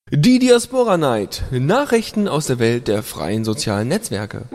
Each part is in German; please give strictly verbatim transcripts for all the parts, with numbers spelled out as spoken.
Die Diaspora Night. Nachrichten aus der Welt der freien sozialen Netzwerke.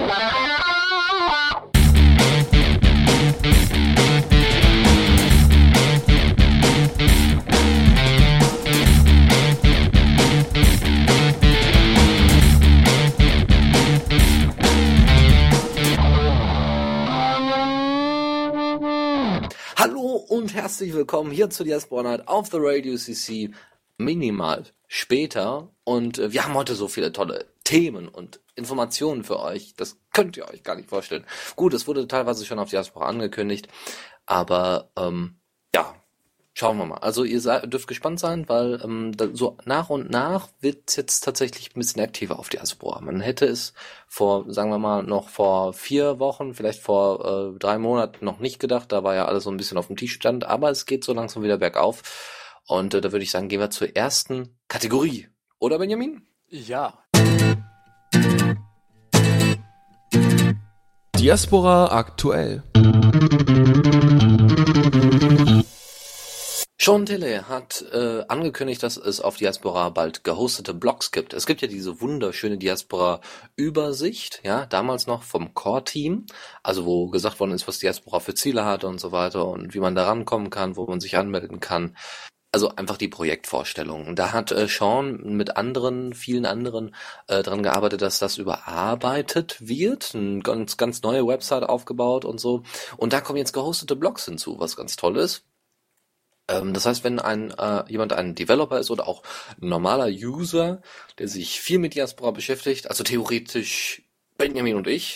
Hallo und herzlich willkommen hier zur Diaspora Night auf The Radio C C. Minimal später, und äh, wir haben heute so viele tolle Themen und Informationen für euch, das könnt ihr euch gar nicht vorstellen. Gut, es wurde teilweise schon auf Diaspora angekündigt, aber ähm, ja, schauen wir mal. Also ihr seid, dürft gespannt sein, weil ähm, da, so nach und nach wird es jetzt tatsächlich ein bisschen aktiver auf Diaspora. Man hätte es vor, sagen wir mal, noch vor vier Wochen, vielleicht vor äh, drei Monaten noch nicht gedacht, da war ja alles so ein bisschen auf dem Tischstand, aber es geht so langsam wieder bergauf. Und äh, da würde ich sagen, gehen wir zur ersten Kategorie. Oder, Benjamin? Ja. Diaspora aktuell. Sean Tilley hat äh, angekündigt, dass es auf Diaspora bald gehostete Blogs gibt. Es gibt ja diese wunderschöne Diaspora-Übersicht, ja, damals noch vom Core-Team, also wo gesagt worden ist, was Diaspora für Ziele hat und so weiter und wie man da rankommen kann, wo man sich anmelden kann. Also einfach die Projektvorstellung. Da hat äh, Sean mit anderen, vielen anderen äh, dran gearbeitet, dass das überarbeitet wird. Eine ganz, ganz neue Website aufgebaut und so. Und da kommen jetzt gehostete Blogs hinzu, was ganz toll ist. Ähm, das heißt, wenn ein äh, jemand ein Developer ist oder auch ein normaler User, der sich viel mit Diaspora beschäftigt, also theoretisch Benjamin und ich,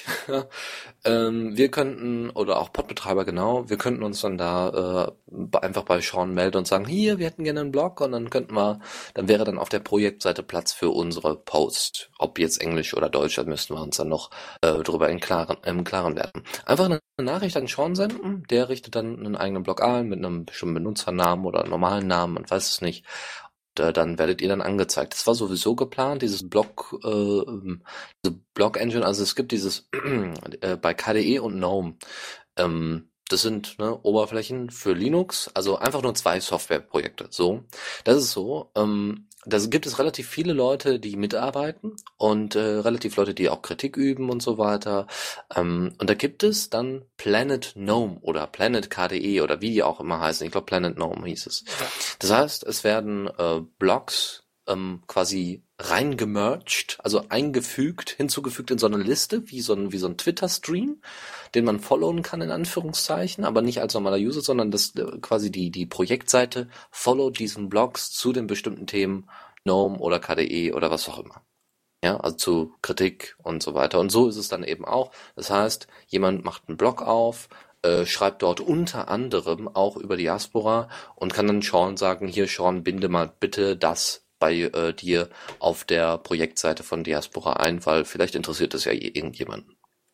ähm, wir könnten, oder auch Podbetreiber genau, wir könnten uns dann da äh, einfach bei Sean melden und sagen, hier, wir hätten gerne einen Blog, und dann könnten wir, dann wäre dann auf der Projektseite Platz für unsere Post. Ob jetzt Englisch oder Deutsch, da müssten wir uns dann noch äh, drüber im Klaren, im Klaren werden. Einfach eine Nachricht an Sean senden, der richtet dann einen eigenen Blog ein mit einem bestimmten Benutzernamen oder normalen Namen, man weiß es nicht. Dann werdet ihr dann angezeigt. Das war sowieso geplant, dieses Blog, äh, diese Blog-Engine, also es gibt dieses äh, bei K D E und GNOME, ähm, das sind ne, Oberflächen für Linux, also einfach nur zwei Softwareprojekte. So, das ist so. Ähm, da gibt es relativ viele Leute, die mitarbeiten und äh, relativ Leute, die auch Kritik üben und so weiter. Ähm, und da gibt es dann Planet GNOME oder Planet K D E oder wie die auch immer heißen. Ich glaube Planet GNOME hieß es. Das heißt, es werden äh, Blogs ähm, quasi reingemerged, also eingefügt, hinzugefügt in so eine Liste, wie so ein, wie so ein Twitter-Stream, den man followen kann, in Anführungszeichen, aber nicht als normaler User, sondern das äh, quasi die, die Projektseite followt diesen Blogs zu den bestimmten Themen, GNOME oder K D E oder was auch immer. Ja, also zu Kritik und so weiter. Und so ist es dann eben auch. Das heißt, jemand macht einen Blog auf, äh, schreibt dort unter anderem auch über Diaspora und kann dann Sean sagen, hier Sean, binde mal bitte das bei äh, dir auf der Projektseite von Diaspora ein, weil vielleicht interessiert es ja irgendjemanden.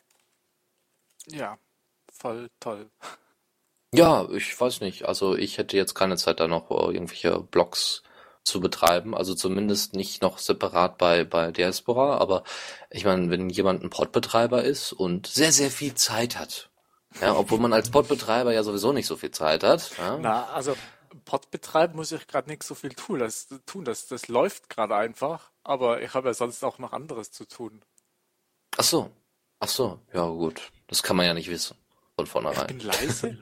Ja, voll toll. Ja, ich weiß nicht. Also ich hätte jetzt keine Zeit, da noch äh, irgendwelche Blogs zu betreiben. Also zumindest nicht noch separat bei bei Diaspora. Aber ich meine, wenn jemand ein Podbetreiber ist und sehr, sehr viel Zeit hat, ja, obwohl man als Podbetreiber ja sowieso nicht so viel Zeit hat. Ja. Na, also Pod betreiben muss ich gerade nicht so viel tun. Das, tun. das, das läuft gerade einfach, aber ich habe ja sonst auch noch anderes zu tun. Ach so, ach so, ja gut. Das kann man ja nicht wissen von Ich vornherein. bin leise?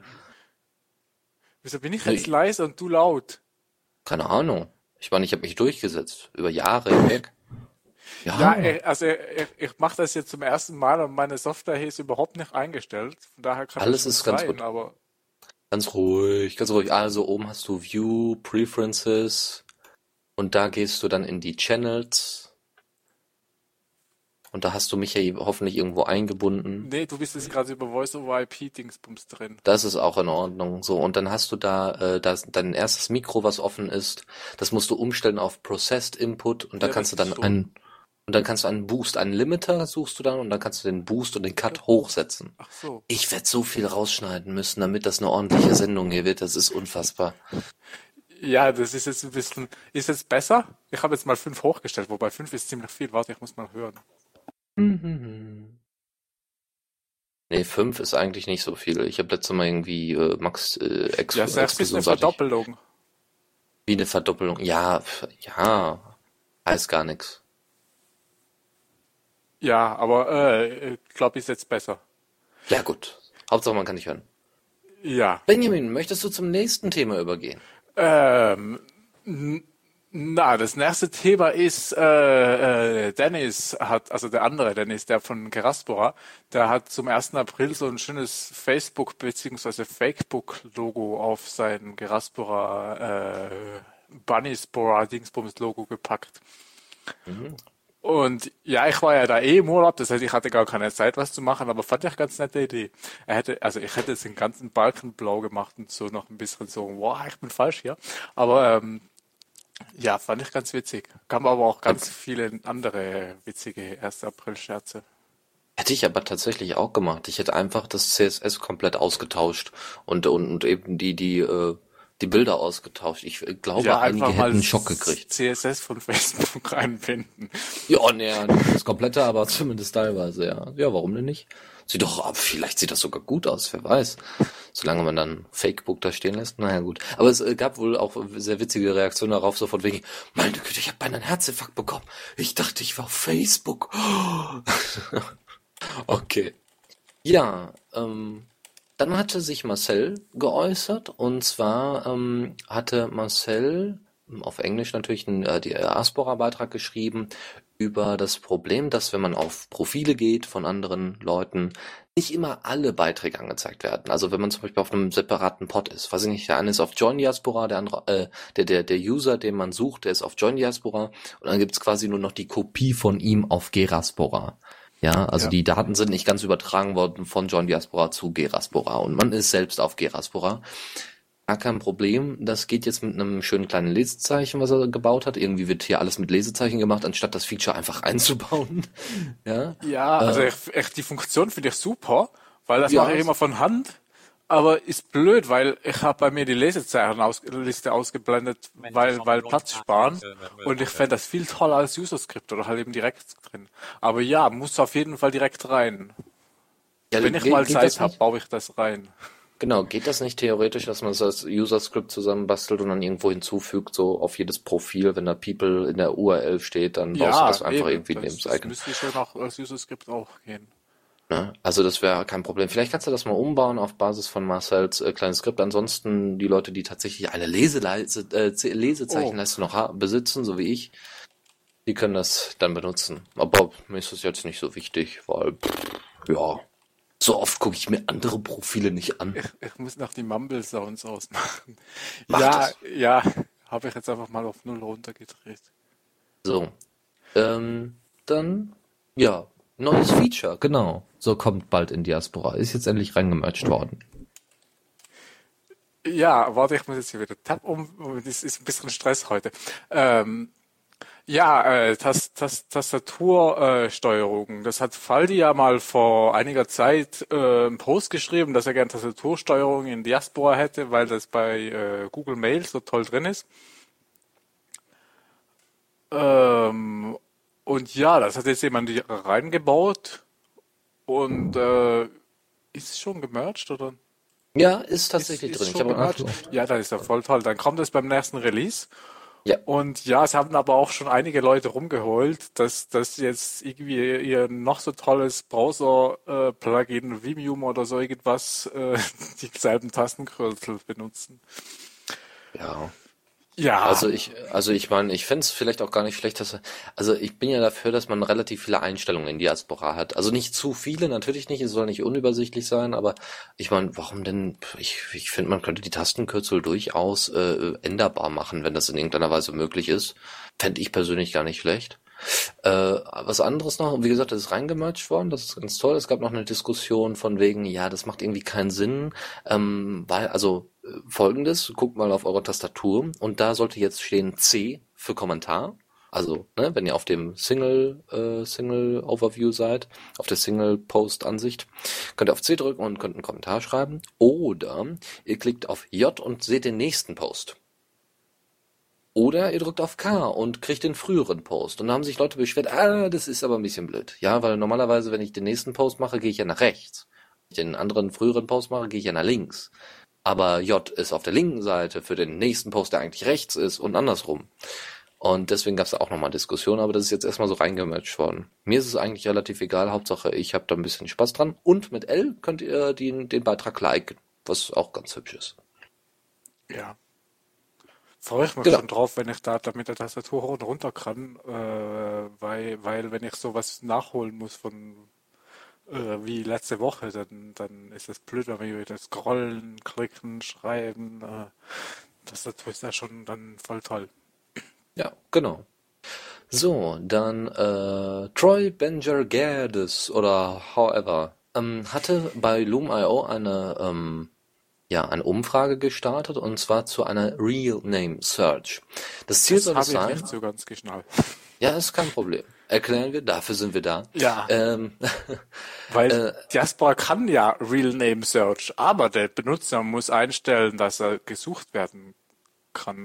Wieso bin ich Nee, jetzt leise und du laut? keine Ahnung. Ich meine, ich habe mich durchgesetzt über Jahre hinweg. Ja, Ja, ich, also ich, ich mache das jetzt zum ersten Mal und meine Software hier ist überhaupt nicht eingestellt. Von daher kann das alles schon ist ganz sein, gut. aber Ganz ruhig, ganz ruhig. Also oben hast du View, Preferences und da gehst du dann in die Channels und da hast du mich ja hoffentlich irgendwo eingebunden. nee, du bist jetzt gerade über Voice-over-I P-Dingsbums drin. Das ist auch in Ordnung. So, und dann hast du da äh, das, dein erstes Mikro, was offen ist. Das musst du umstellen auf Processed Input und da Ja, kannst das du ist dann schon. einen und dann kannst du einen Boost, einen Limiter suchst du dann und dann kannst du den Boost und den Cut hochsetzen. Ach so. Ich werde so viel rausschneiden müssen, damit das eine ordentliche Sendung hier wird. Das ist unfassbar. Ja, das ist jetzt ein bisschen. Ist es besser? Ich habe jetzt mal fünf hochgestellt, wobei fünf ist ziemlich viel. Warte, ich muss mal hören. Mhm. Nee, fünf ist eigentlich nicht so viel. Ich habe letztes Mal irgendwie äh, Max äh, Ex Ja, ist ja ein bisschen eine exklusionsartig Verdoppelung. wie eine Verdoppelung. Ja, pf, ja. Heißt gar nichts. Ja, aber äh, ich glaube, ist jetzt besser. Ja gut. Hauptsache man kann dich hören. Ja. Benjamin, möchtest du zum nächsten Thema übergehen? Ähm, n- na, das nächste Thema ist, äh, äh, Dennis hat, also der andere Dennis, der von Geraspora, der hat zum ersten April so ein schönes Facebook- bzw. Fakebook-Logo auf sein Geraspora äh, Bunnyspora-Dingsbums-Logo gepackt. Mhm. Und ja, ich war ja da eh im Urlaub, das heißt, ich hatte gar keine Zeit, was zu machen, aber fand ich ganz nette Idee. Er hätte, also ich hätte jetzt den ganzen Balken blau gemacht und so noch ein bisschen so, wow, ich bin falsch hier. Aber ähm, ja, fand ich ganz witzig. Gab aber auch ganz viele andere witzige erste April-Scherze. Hätte ich aber tatsächlich auch gemacht. Ich hätte einfach das C S S komplett ausgetauscht und, und, und eben die, die, äh, die Bilder ausgetauscht. Ich äh, glaube, Ja, einige einfach mal hätten einen Schock gekriegt. C S S von Facebook einbinden. Ja, ne, nicht das komplette, aber zumindest teilweise, ja. Ja, warum denn nicht? Sieht doch, aber vielleicht sieht das sogar gut aus, wer weiß. Solange man dann Fakebook da stehen lässt, naja gut. Aber es äh, gab wohl auch sehr witzige Reaktionen darauf, so von wegen, meine Güte, ich habe beinahe einen Herzinfarkt bekommen. Ich dachte, ich war auf Facebook. Okay. Ja, ähm, dann hatte sich Marcel geäußert und zwar ähm, hatte Marcel ähm, auf Englisch natürlich einen äh, Diaspora-Beitrag geschrieben über das Problem, dass wenn man auf Profile geht von anderen Leuten, nicht immer alle Beiträge angezeigt werden. Also wenn man zum Beispiel auf einem separaten Pod ist, weiß ich nicht, der eine ist auf Join Diaspora, der andere, äh, der, der, der User, den man sucht, der ist auf Join Diaspora und dann gibt's quasi nur noch die Kopie von ihm auf Geraspora. Ja, also Ja. die Daten sind nicht ganz übertragen worden von Join Diaspora zu Geraspora und man ist selbst auf Geraspora. Gar kein Problem. Das geht jetzt mit einem schönen kleinen Lesezeichen, was er gebaut hat. Irgendwie wird hier alles mit Lesezeichen gemacht, anstatt das Feature einfach einzubauen. Ja. Ja, also Äh, ich, echt, die Funktion finde ich super, weil das ja, mache ich immer von Hand. Aber ist blöd, weil ich habe bei mir die Lesezeichenliste ausgeblendet, weil, weil Platz sparen. Und ich fände das viel toller als User-Script oder halt eben direkt drin. Aber ja, muss auf jeden Fall direkt rein. ja, Wenn ich geht, mal geht Zeit das habe, nicht? baue ich das rein. Genau, geht das nicht theoretisch, dass man das als User-Script zusammenbastelt und dann irgendwo hinzufügt, so auf jedes Profil, wenn da People in der U R L steht, dann baust du Ja, das einfach eben. irgendwie neben Das, das das Icon. müsste schon auch als User-Script auch gehen. Ne? Also das wäre kein Problem. Vielleicht kannst du das mal umbauen auf Basis von Marcells äh, kleines Skript. Ansonsten die Leute, die tatsächlich eine Leseleise, äh, Z- Oh, Lesezeichenleiste noch ha- besitzen, so wie ich, die können das dann benutzen. Aber mir ist das jetzt nicht so wichtig, weil, pff, ja, so oft gucke ich mir andere Profile nicht an. ich, ich muss noch die Mumble Sounds ausmachen. Mach Ja, das. ja, habe ich jetzt einfach mal auf null runtergedreht. So, ähm, dann, ja, neues Feature, genau. So kommt bald in Diaspora. Ist jetzt endlich reingemerged worden. Ja, warte, ich muss jetzt hier wieder Tab um. Das ist ein bisschen Stress heute. Ähm, ja, äh, Tas Tas Tastatursteuerung. Äh, Steuerung. Das hat Faldi ja mal vor einiger Zeit äh, einen Post geschrieben, dass er gerne Tastatursteuerung in Diaspora hätte, weil das bei äh, Google Mail so toll drin ist. Ähm, und ja, das hat jetzt jemand hier reingebaut und äh, ist es schon gemerged oder? Ja, ist Ist, tatsächlich ist drin. Ich schon habe gemerged? nachgeguckt. Ja, das ist ja voll toll. Dann kommt es beim nächsten Release. Ja. Und ja, es haben aber auch schon einige Leute rumgeheult, dass dass jetzt irgendwie ihr noch so tolles Browser-Plugin, Vimium oder so irgendwas, äh, dieselben Tastenkürzel benutzen. Ja. Ja, Also ich, also ich meine, ich fänd's vielleicht auch gar nicht schlecht, dass, also ich bin ja dafür, dass man relativ viele Einstellungen in Diaspora hat. Also nicht zu viele, natürlich nicht, es soll nicht unübersichtlich sein, aber ich meine, warum denn, ich, ich finde, man könnte die Tastenkürzel durchaus äh, änderbar machen, wenn das in irgendeiner Weise möglich ist. Fände ich persönlich gar nicht schlecht. Äh, was anderes noch, wie gesagt, das ist reingemerged worden, das ist ganz toll. Es gab noch eine Diskussion von wegen, ja, das macht irgendwie keinen Sinn, ähm, weil, also äh, folgendes, guckt mal auf eure Tastatur und da sollte jetzt stehen C für Kommentar. Also, ne, wenn ihr auf dem Single, äh, Single Overview seid, auf der Single Post Ansicht, könnt ihr auf C drücken und könnt einen Kommentar schreiben. Oder ihr klickt auf J und seht den nächsten Post. Oder ihr drückt auf K und kriegt den früheren Post. Und da haben sich Leute beschwert, ah, das ist aber ein bisschen blöd. Ja, weil normalerweise, wenn ich den nächsten Post mache, gehe ich ja nach rechts. Wenn ich den anderen früheren Post mache, gehe ich ja nach links. Aber J ist auf der linken Seite für den nächsten Post, der eigentlich rechts ist und andersrum. Und deswegen gab es da auch nochmal Diskussionen, aber das ist jetzt erstmal so reingematcht worden. Mir ist es eigentlich relativ egal, Hauptsache ich habe da ein bisschen Spaß dran. Und mit L könnt ihr den, den Beitrag liken, was auch ganz hübsch ist. Ja. Freue ich mich Genau. schon drauf, wenn ich da, da mit der Tastatur hoch und runter kann, äh, weil, weil wenn ich sowas nachholen muss von äh, wie letzte Woche, dann, dann ist es blöd, wenn wir wieder scrollen, klicken, schreiben. Äh, Tastatur ist ja schon dann voll toll. Ja, genau. So, dann äh, Troy Benjer-Gerdes oder however ähm, hatte bei Loom Punkt io eine ähm, ja eine Umfrage gestartet und zwar zu einer Real Name Search. Das Ziel Das soll habe es ich sein. nicht so ganz geschnallt. Ja, ist kein Problem. Erklären wir, dafür sind wir da. Ja. Ähm, Weil äh, Diaspora kann ja Real Name Search, aber der Benutzer muss einstellen, dass er gesucht werden kann.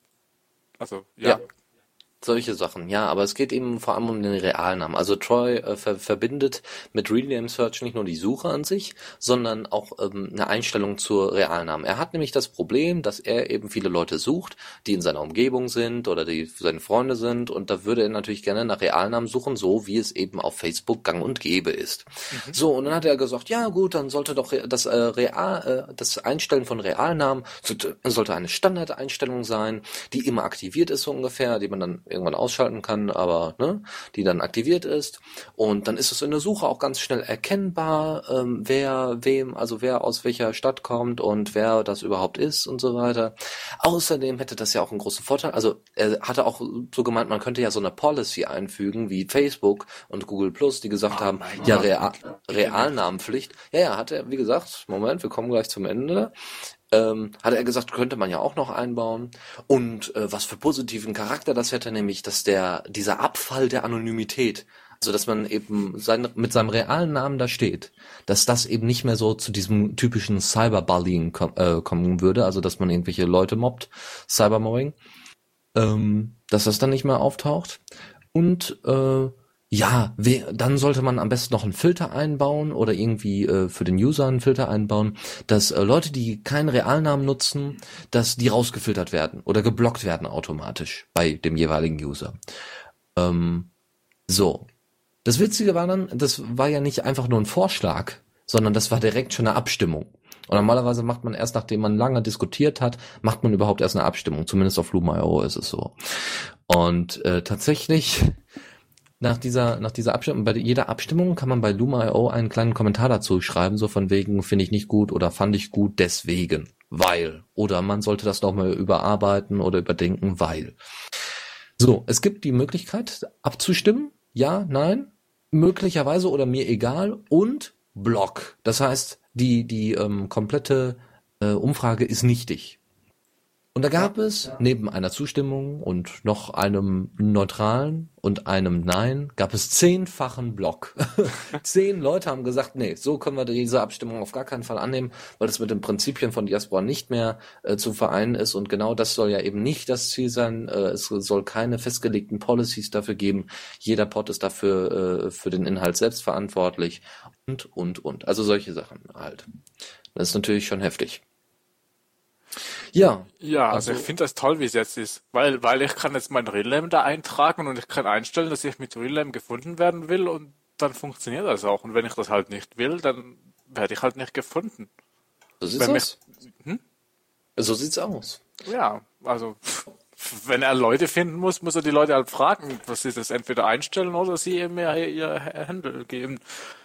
Also, ja. ja. Solche Sachen, ja, aber es geht eben vor allem um den Realnamen. Also Troy äh, ver verbindet mit Real Name Search nicht nur die Suche an sich, sondern auch ähm, eine Einstellung zur Realnamen. Er hat nämlich das Problem, dass er eben viele Leute sucht, die in seiner Umgebung sind oder die seine Freunde sind, und da würde er natürlich gerne nach Realnamen suchen, so wie es eben auf Facebook gang und gäbe ist. Mhm. So, und dann hat er gesagt, ja gut, dann sollte doch das äh, Real, äh, das Einstellen von Realnamen sollte, sollte eine Standardeinstellung sein, die immer aktiviert ist so ungefähr, die man dann irgendwann ausschalten kann, aber ne, die dann aktiviert ist, und dann ist es in der Suche auch ganz schnell erkennbar, ähm, wer wem, also wer aus welcher Stadt kommt und wer das überhaupt ist und so weiter. Außerdem hätte das ja auch einen großen Vorteil, also er hatte auch so gemeint, man könnte ja so eine Policy einfügen wie Facebook und Google Plus, die gesagt Oh haben, mein ja, Gott. Real, Realnamenpflicht. Ja, ja, hat er, wie gesagt, Moment, wir kommen gleich zum Ende. Ähm, hat er gesagt, könnte man ja auch noch einbauen. Und äh, was für positiven Charakter das hätte, nämlich, dass der dieser Abfall der Anonymität, also dass man eben sein, mit seinem realen Namen da steht, dass das eben nicht mehr so zu diesem typischen Cyberbullying kom äh, kommen würde, also dass man irgendwelche Leute mobbt, Cybermobbing, ähm, dass das dann nicht mehr auftaucht. Und äh, ja, we- dann sollte man am besten noch einen Filter einbauen oder irgendwie äh, für den User einen Filter einbauen, dass äh, Leute, die keinen Realnamen nutzen, dass die rausgefiltert werden oder geblockt werden automatisch bei dem jeweiligen User. Ähm, so. Das Witzige war dann, das war ja nicht einfach nur ein Vorschlag, sondern das war direkt schon eine Abstimmung. Und normalerweise macht man erst, nachdem man lange diskutiert hat, macht man überhaupt erst eine Abstimmung. Zumindest auf Loom Punkt io ist es so. Und äh, tatsächlich Nach dieser, nach dieser Abstimmung, bei jeder Abstimmung kann man bei Loom Punkt io einen kleinen Kommentar dazu schreiben, so von wegen, finde ich nicht gut oder fand ich gut, deswegen, weil. Oder man sollte das nochmal überarbeiten oder überdenken, weil. So, es gibt die Möglichkeit abzustimmen, ja, nein, möglicherweise oder mir egal, und Block. Das heißt, die, die ähm, komplette äh, Umfrage ist nichtig. Und da gab es neben einer Zustimmung und noch einem neutralen und einem Nein, gab es zehnfachen Block. Zehn Leute haben gesagt, nee, so können wir diese Abstimmung auf gar keinen Fall annehmen, weil das mit den Prinzipien von Diaspora nicht mehr äh, zu vereinen ist, und genau das soll ja eben nicht das Ziel sein. Äh, es soll keine festgelegten Policies dafür geben. Jeder Pod ist dafür äh, für den Inhalt selbst verantwortlich und, und, und. Also solche Sachen halt. Das ist natürlich schon heftig. Ja. Ja, also, Also- ich finde das toll, wie es jetzt ist, weil, weil ich kann jetzt mein Realname da eintragen und ich kann einstellen, dass ich mit Realname gefunden werden will, und dann funktioniert das auch. Und wenn ich das halt nicht will, dann werde ich halt nicht gefunden. So sieht's Wenn aus. Hm? So sieht's aus. Ja, also pff, wenn er Leute finden muss, muss er die Leute halt fragen, was sie das entweder einstellen oder sie mir ihr Handle geben.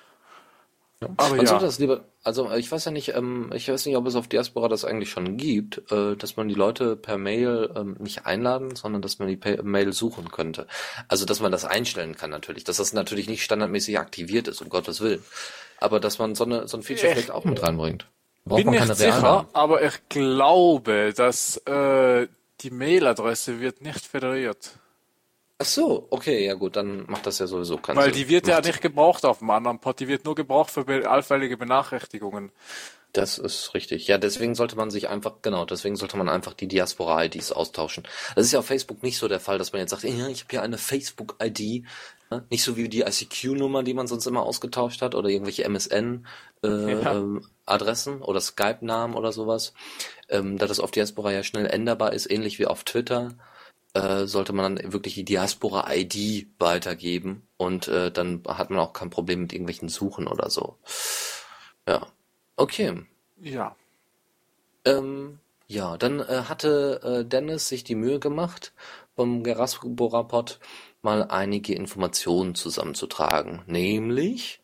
Aber Man ja. sollte das lieber, also ich weiß ja nicht, ähm, ich weiß nicht, ob es auf Diaspora das eigentlich schon gibt, äh, dass man die Leute per Mail ähm, nicht einladen, sondern dass man die per Mail suchen könnte. Also dass man das einstellen kann natürlich, dass das natürlich nicht standardmäßig aktiviert ist, um Gottes Willen. Aber dass man so, eine, so ein Feature Ich vielleicht auch mit reinbringt. Braucht Bin man nicht keine sicher, Realnamen. aber ich glaube, dass äh, die Mailadresse wird nicht föderiert. Ach so, okay, ja gut, dann macht das ja sowieso keinen Weil Sinn. die wird ja Macht- nicht gebraucht auf dem anderen Pod, die wird nur gebraucht für be- allfällige Benachrichtigungen. Das ist richtig. Ja, deswegen sollte man sich einfach, genau, deswegen sollte man einfach die Diaspora-I Ds austauschen. Das ist ja auf Facebook nicht so der Fall, dass man jetzt sagt, ja, ich habe hier eine Facebook-I D. Ja, nicht so wie die I C Q-Nummer, die man sonst immer ausgetauscht hat, oder irgendwelche M S N-Adressen Ja. oder Skype-Namen oder sowas. Ähm, da das auf Diaspora ja schnell änderbar ist, ähnlich wie auf Twitter. äh, sollte man dann wirklich die Diaspora-I D weitergeben und äh, dann hat man auch kein Problem mit irgendwelchen Suchen oder so. Ja, okay. Ja. Ähm, ja, dann äh, hatte äh, Dennis sich die Mühe gemacht, vom Geraspora-Pod mal einige Informationen zusammenzutragen. Nämlich,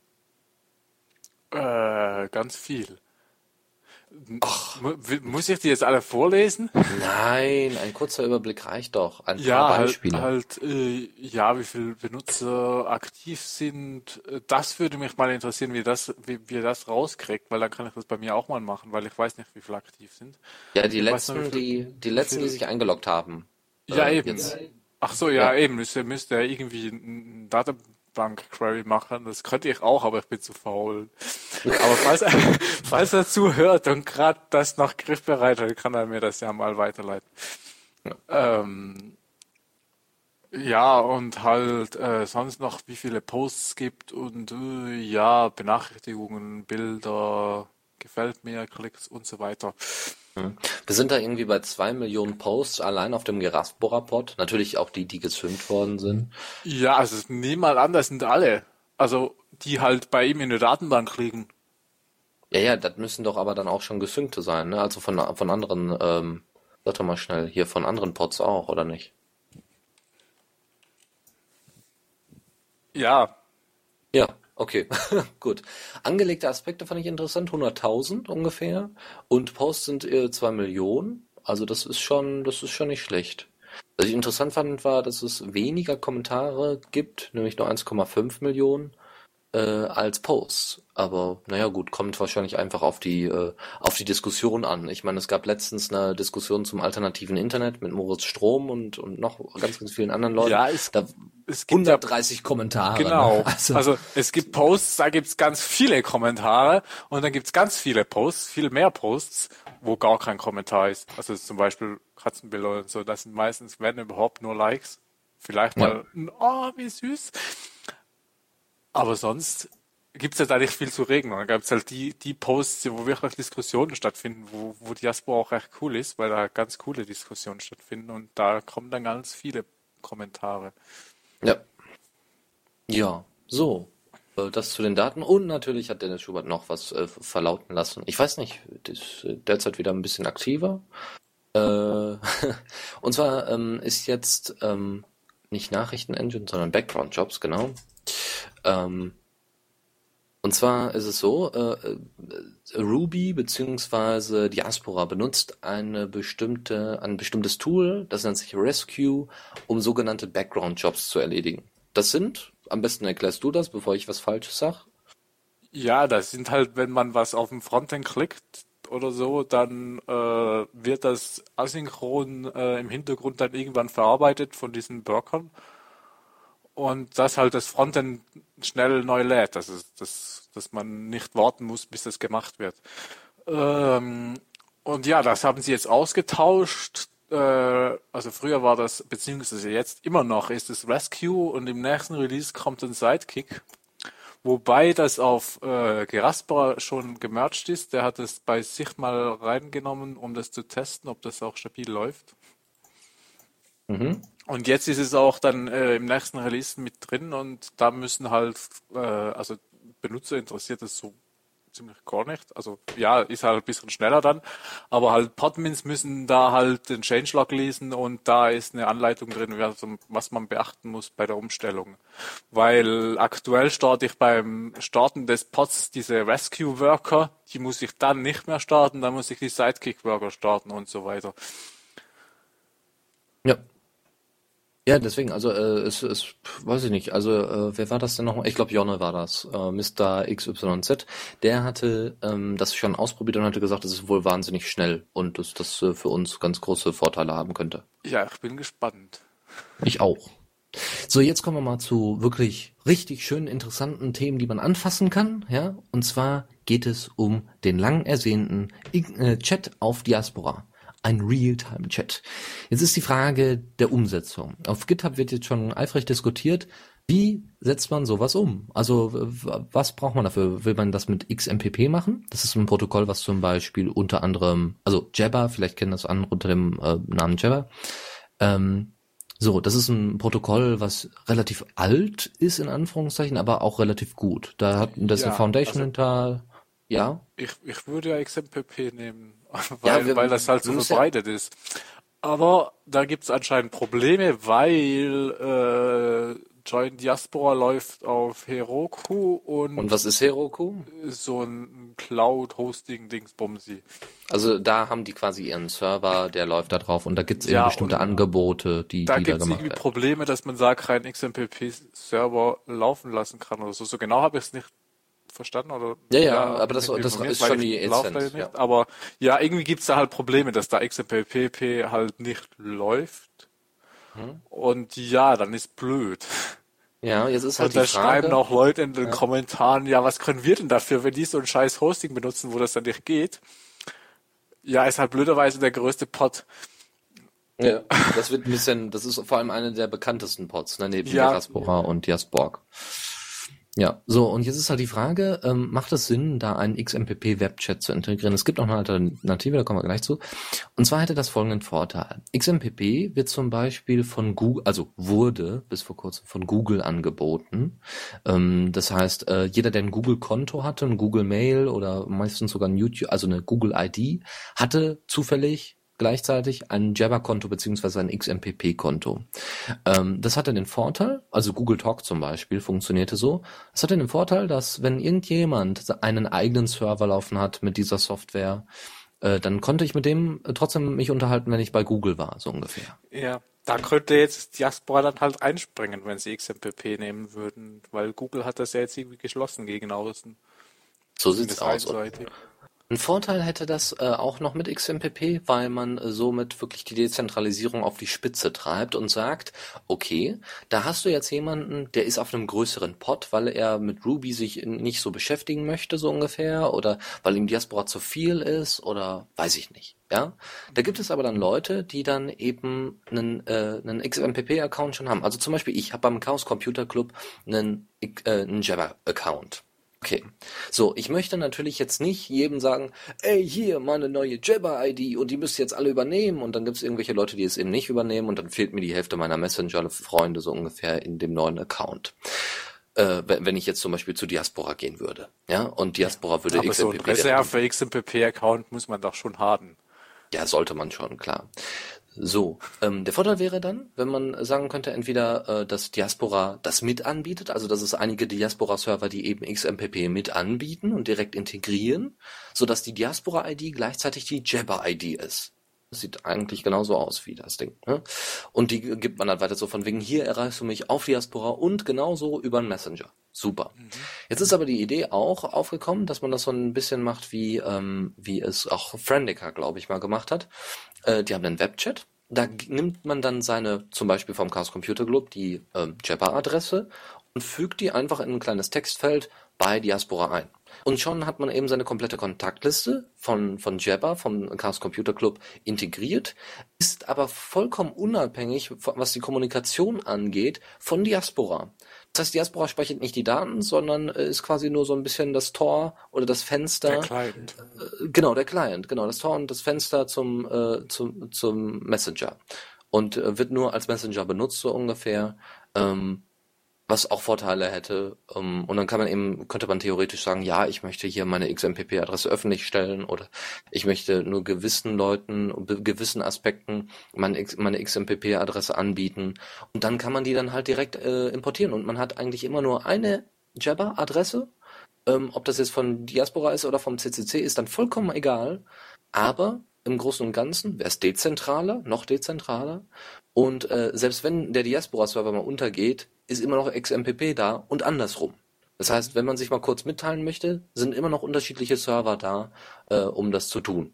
Äh, ganz viel. Mu- wi- Muss ich die jetzt alle vorlesen? nein, ein kurzer Überblick reicht doch. Ein Ja, paar halt, Beispiele. halt, äh, ja, wie viele Benutzer aktiv sind. Äh, Das würde mich mal interessieren, wie das, wie, wie ihr das rauskriegt, weil dann kann ich das bei mir auch mal machen, weil ich weiß nicht, wie viele aktiv sind. Ja, die Ich weiß noch, wie letzten, viel, die, die wie letzten, die viel. sich eingeloggt haben. Ja, Äh, eben. jetzt, Ach so, ja, ja. eben. Müsste, müsste er irgendwie ein Datenbank-Query machen. Das könnte ich auch, aber ich bin zu faul. Aber falls er, falls er zuhört und gerade das noch griffbereit hat, kann er mir das ja mal weiterleiten. Ähm, ja, und halt äh, sonst noch, wie viele Posts es gibt und äh, ja, Benachrichtigungen, Bilder, gefällt mir, Klicks und so weiter. Hm. Wir sind da irgendwie bei zwei Millionen Posts allein auf dem Geraspora-Pod. Natürlich auch die, die gesynkt worden sind. Ja, also nehm mal an, das sind alle. Also die halt bei ihm in der Datenbank liegen. Ja, ja, das müssen doch aber dann auch schon gesynkte sein, ne? Also von, von anderen, ähm, sag doch mal schnell, hier von anderen Pods auch, oder nicht? Ja, Ja, okay, gut. Angelegte Aspekte fand ich interessant, hunderttausend ungefähr. Und Posts sind äh, zwei Millionen. Also das ist schon, das ist schon nicht schlecht. Was ich interessant fand, war, dass es weniger Kommentare gibt, nämlich nur eins Komma fünf Millionen. äh, als Posts. Aber naja gut, kommt wahrscheinlich einfach auf die äh, auf die Diskussion an. Ich meine, es gab letztens eine Diskussion zum alternativen Internet mit Moritz Strom und und noch ganz, ganz vielen anderen Leuten. ja, es, Da es gibt ja, hundertdreißig Kommentare. genau. Ne? Also, Also es gibt Posts, da gibt's ganz viele Kommentare und dann gibt's ganz viele Posts, viel mehr Posts, wo gar kein Kommentar ist. Also zum Beispiel Katzenbilder und so, das sind meistens, wenn überhaupt, nur Likes. Vielleicht ja, mal, ein oh, wie süß. Aber sonst gibt's ja da nicht viel zu reden. Und dann gibt's halt die, die Posts, wo wirklich Diskussionen stattfinden, wo, wo Diaspora auch echt cool ist, weil da ganz coole Diskussionen stattfinden und da kommen dann ganz viele Kommentare. ja, ja. So, äh, das zu den Daten. Und natürlich hat Dennis Schubert noch was äh, verlauten lassen. Ich weiß nicht, das ist äh, derzeit wieder ein bisschen aktiver. Äh, und zwar ähm, ist jetzt ähm, nicht Nachrichten-Engine, sondern Background-Jobs, genau. Ähm, und zwar ist es so, äh, äh, Ruby bzw. Diaspora benutzt eine bestimmte, ein bestimmtes Tool, das nennt sich Rescue, um sogenannte Background-Jobs zu erledigen. Das sind, am besten erklärst du das, bevor ich was Falsches sag. Ja, das sind halt, wenn man was auf dem Frontend klickt oder so, dann äh, wird das asynchron äh, im Hintergrund dann irgendwann verarbeitet von diesen Workern und das halt das Frontend schnell neu lädt, also das, dass man nicht warten muss, bis das gemacht wird. Ähm, und ja, das haben sie jetzt ausgetauscht. Äh, also früher war das, beziehungsweise jetzt immer noch ist es Rescue und im nächsten Release kommt ein Sidekick. Wobei das auf äh, Geraspora schon gemerged ist. Der hat es bei sich mal reingenommen, um das zu testen, ob das auch stabil läuft. Mhm. Und jetzt ist es auch dann äh, im nächsten Release mit drin und da müssen halt, äh, also Benutzer interessiert es so ziemlich gar nicht. Also ja, ist halt ein bisschen schneller dann, aber halt Podmins müssen da halt den Changelog lesen und da ist eine Anleitung drin, was man beachten muss bei der Umstellung. Weil aktuell starte ich beim Starten des Pods diese Rescue Worker, die muss ich dann nicht mehr starten, dann muss ich die Sidekick Worker starten und so weiter. Ja. Ja, deswegen, also äh, es, es, weiß ich nicht, also äh, wer war das denn nochmal? Ich glaube, Jonne war das, äh, Mister X Y Z. Der hatte ähm, das schon ausprobiert und hatte gesagt, es ist wohl wahnsinnig schnell und dass das äh, für uns ganz große Vorteile haben könnte. Ja, ich bin gespannt. Ich auch. So, jetzt kommen wir mal zu wirklich richtig schönen, interessanten Themen, die man anfassen kann, ja. Und zwar geht es um den lang ersehnten äh, Chat auf Diaspora. Ein Realtime-Chat. Jetzt ist die Frage der Umsetzung. Auf GitHub wird jetzt schon eifrig diskutiert, wie setzt man sowas um? Also w- was braucht man dafür? Will man das mit X M P P machen? Das ist ein Protokoll, was zum Beispiel unter anderem, also Jabber, vielleicht kennen das andere unter dem äh, Namen Jabber, ähm, So, das ist ein Protokoll, was relativ alt ist, in Anführungszeichen, aber auch relativ gut. Da hat, da ist eine Ja, Foundation also hinter, ja. ich, ich würde ja X M P P nehmen, Ja, weil, wir, weil das halt wir so müssen ja, verbreitet ist. Aber da gibt's anscheinend Probleme, weil äh, Join Diaspora läuft auf Heroku und und was ist Heroku? so ein Cloud-Hosting-Dingsbumsi. Also da haben die quasi ihren Server, der läuft da drauf und da gibt's eben Ja, bestimmte und Angebote, die, da die da gibt's gemacht irgendwie werden. Probleme, dass man da keinen X M P P-Server laufen lassen kann oder so. So genau habe ich es nicht verstanden oder Ja, ja, ja, aber bin das, nicht das informiert, ist weil schon ich die laufe da Essenz, ja. nicht. Aber ja, irgendwie gibt's da halt Probleme, dass da X M P P halt nicht läuft. Hm? Und ja, dann ist blöd. Ja, jetzt ist halt Und die da schreiben Frage, auch Leute in den ja, Kommentaren, ja, was können wir denn dafür, wenn die so ein scheiß Hosting benutzen, wo das dann nicht geht? Ja, ist halt blöderweise der größte Pot. ja, das wird ein bisschen, das ist vor allem eine der bekanntesten Pods, ne, neben Ja, Diaspora und Diasporg. Ja, so, und jetzt ist halt die Frage, ähm, macht es Sinn, da einen X M P P-Webchat zu integrieren? Es gibt noch eine Alternative, da kommen wir gleich zu. Und zwar hätte das folgenden Vorteil. X M P P wird zum Beispiel von Google, also wurde bis vor kurzem von Google angeboten. Ähm, das heißt, äh, jeder, der ein Google-Konto hatte, ein Google Mail oder meistens sogar ein YouTube, also eine Google I D, hatte zufällig gleichzeitig ein Jabber-Konto beziehungsweise ein X M P P-Konto. Ähm, das hatte den Vorteil, also Google Talk zum Beispiel funktionierte so, es hatte den Vorteil, dass wenn irgendjemand einen eigenen Server laufen hat mit dieser Software, äh, dann konnte ich mit dem äh, trotzdem mich unterhalten, wenn ich bei Google war, so ungefähr. ja. Da könnte jetzt Diaspora dann halt einspringen, wenn sie X M P P nehmen würden, weil Google hat das ja jetzt irgendwie geschlossen gegen außen. So sieht's Zumindest aus. Und einseitig. ein Vorteil hätte das äh, auch noch mit X M P P, weil man äh, somit wirklich die Dezentralisierung auf die Spitze treibt und sagt, okay, da hast du jetzt jemanden, der ist auf einem größeren Pod, weil er mit Ruby sich nicht so beschäftigen möchte, so ungefähr, oder weil ihm Diaspora zu viel ist, oder weiß ich nicht. Ja, da gibt es aber dann Leute, die dann eben einen, äh, einen X M P P-Account schon haben. Also zum Beispiel ich habe beim Chaos Computer Club einen, äh, einen Jabber-Account. Okay, so, ich möchte natürlich jetzt nicht jedem sagen, ey, hier, meine neue Jabber-I D und die müsst ihr jetzt alle übernehmen und dann gibt es irgendwelche Leute, die es eben nicht übernehmen und dann fehlt mir die Hälfte meiner Messenger-Freunde so ungefähr in dem neuen Account. Äh, wenn wenn ich jetzt zum Beispiel zu Diaspora gehen würde, ja, und Diaspora würde Aber so ein X M P P, Reserve X M P P-Account muss man doch schon haben. ja, sollte man schon, klar. So, ähm, der Vorteil wäre dann, wenn man sagen könnte, entweder, äh, dass Diaspora das mit anbietet, also dass es einige Diaspora-Server, die eben X M P P mit anbieten und direkt integrieren, sodass die Diaspora-I D gleichzeitig die Jabber-I D ist. Das sieht eigentlich genauso aus wie das Ding, ne? Und die gibt man dann weiter so von wegen, hier erreichst du mich auf Diaspora und genauso über einen Messenger. Super. Jetzt ist aber die Idee auch aufgekommen, dass man das so ein bisschen macht, wie ähm, wie es auch Friendica, glaube ich, mal gemacht hat. Äh, die haben einen Webchat. Da g- nimmt man dann seine, zum Beispiel vom Chaos Computer Club, die ähm, Jabber-Adresse und fügt die einfach in ein kleines Textfeld bei Diaspora ein. Und schon hat man eben seine komplette Kontaktliste von, von Jabber, vom Chaos Computer Club integriert, ist aber vollkommen unabhängig, was die Kommunikation angeht, von Diaspora. Das heißt, Diaspora speichert nicht die Daten, sondern äh, ist quasi nur so ein bisschen das Tor oder das Der Fenster, Client. äh, genau, der Client, genau, das Tor und das Fenster zum, äh, zum, zum Messenger. Und äh, wird nur als Messenger benutzt, so ungefähr. Ähm, was auch Vorteile hätte. Ähm, und dann kann man eben, könnte man theoretisch sagen, ja, ich möchte hier meine X M P P-Adresse öffentlich stellen oder ich möchte nur gewissen Leuten, be- gewissen Aspekten meine, X- meine X M P P-Adresse anbieten. Und dann kann man die dann halt direkt äh, importieren. Und man hat eigentlich immer nur eine Jabber-Adresse. Ähm, ob das jetzt von Diaspora ist oder vom C C C, ist dann vollkommen egal. Aber im Großen und Ganzen wäre es dezentraler, noch dezentraler. Und äh, selbst wenn der Diaspora-Server mal untergeht, ist immer noch X M P P da und andersrum. Das heißt, wenn man sich mal kurz mitteilen möchte, sind immer noch unterschiedliche Server da, äh, um das zu tun.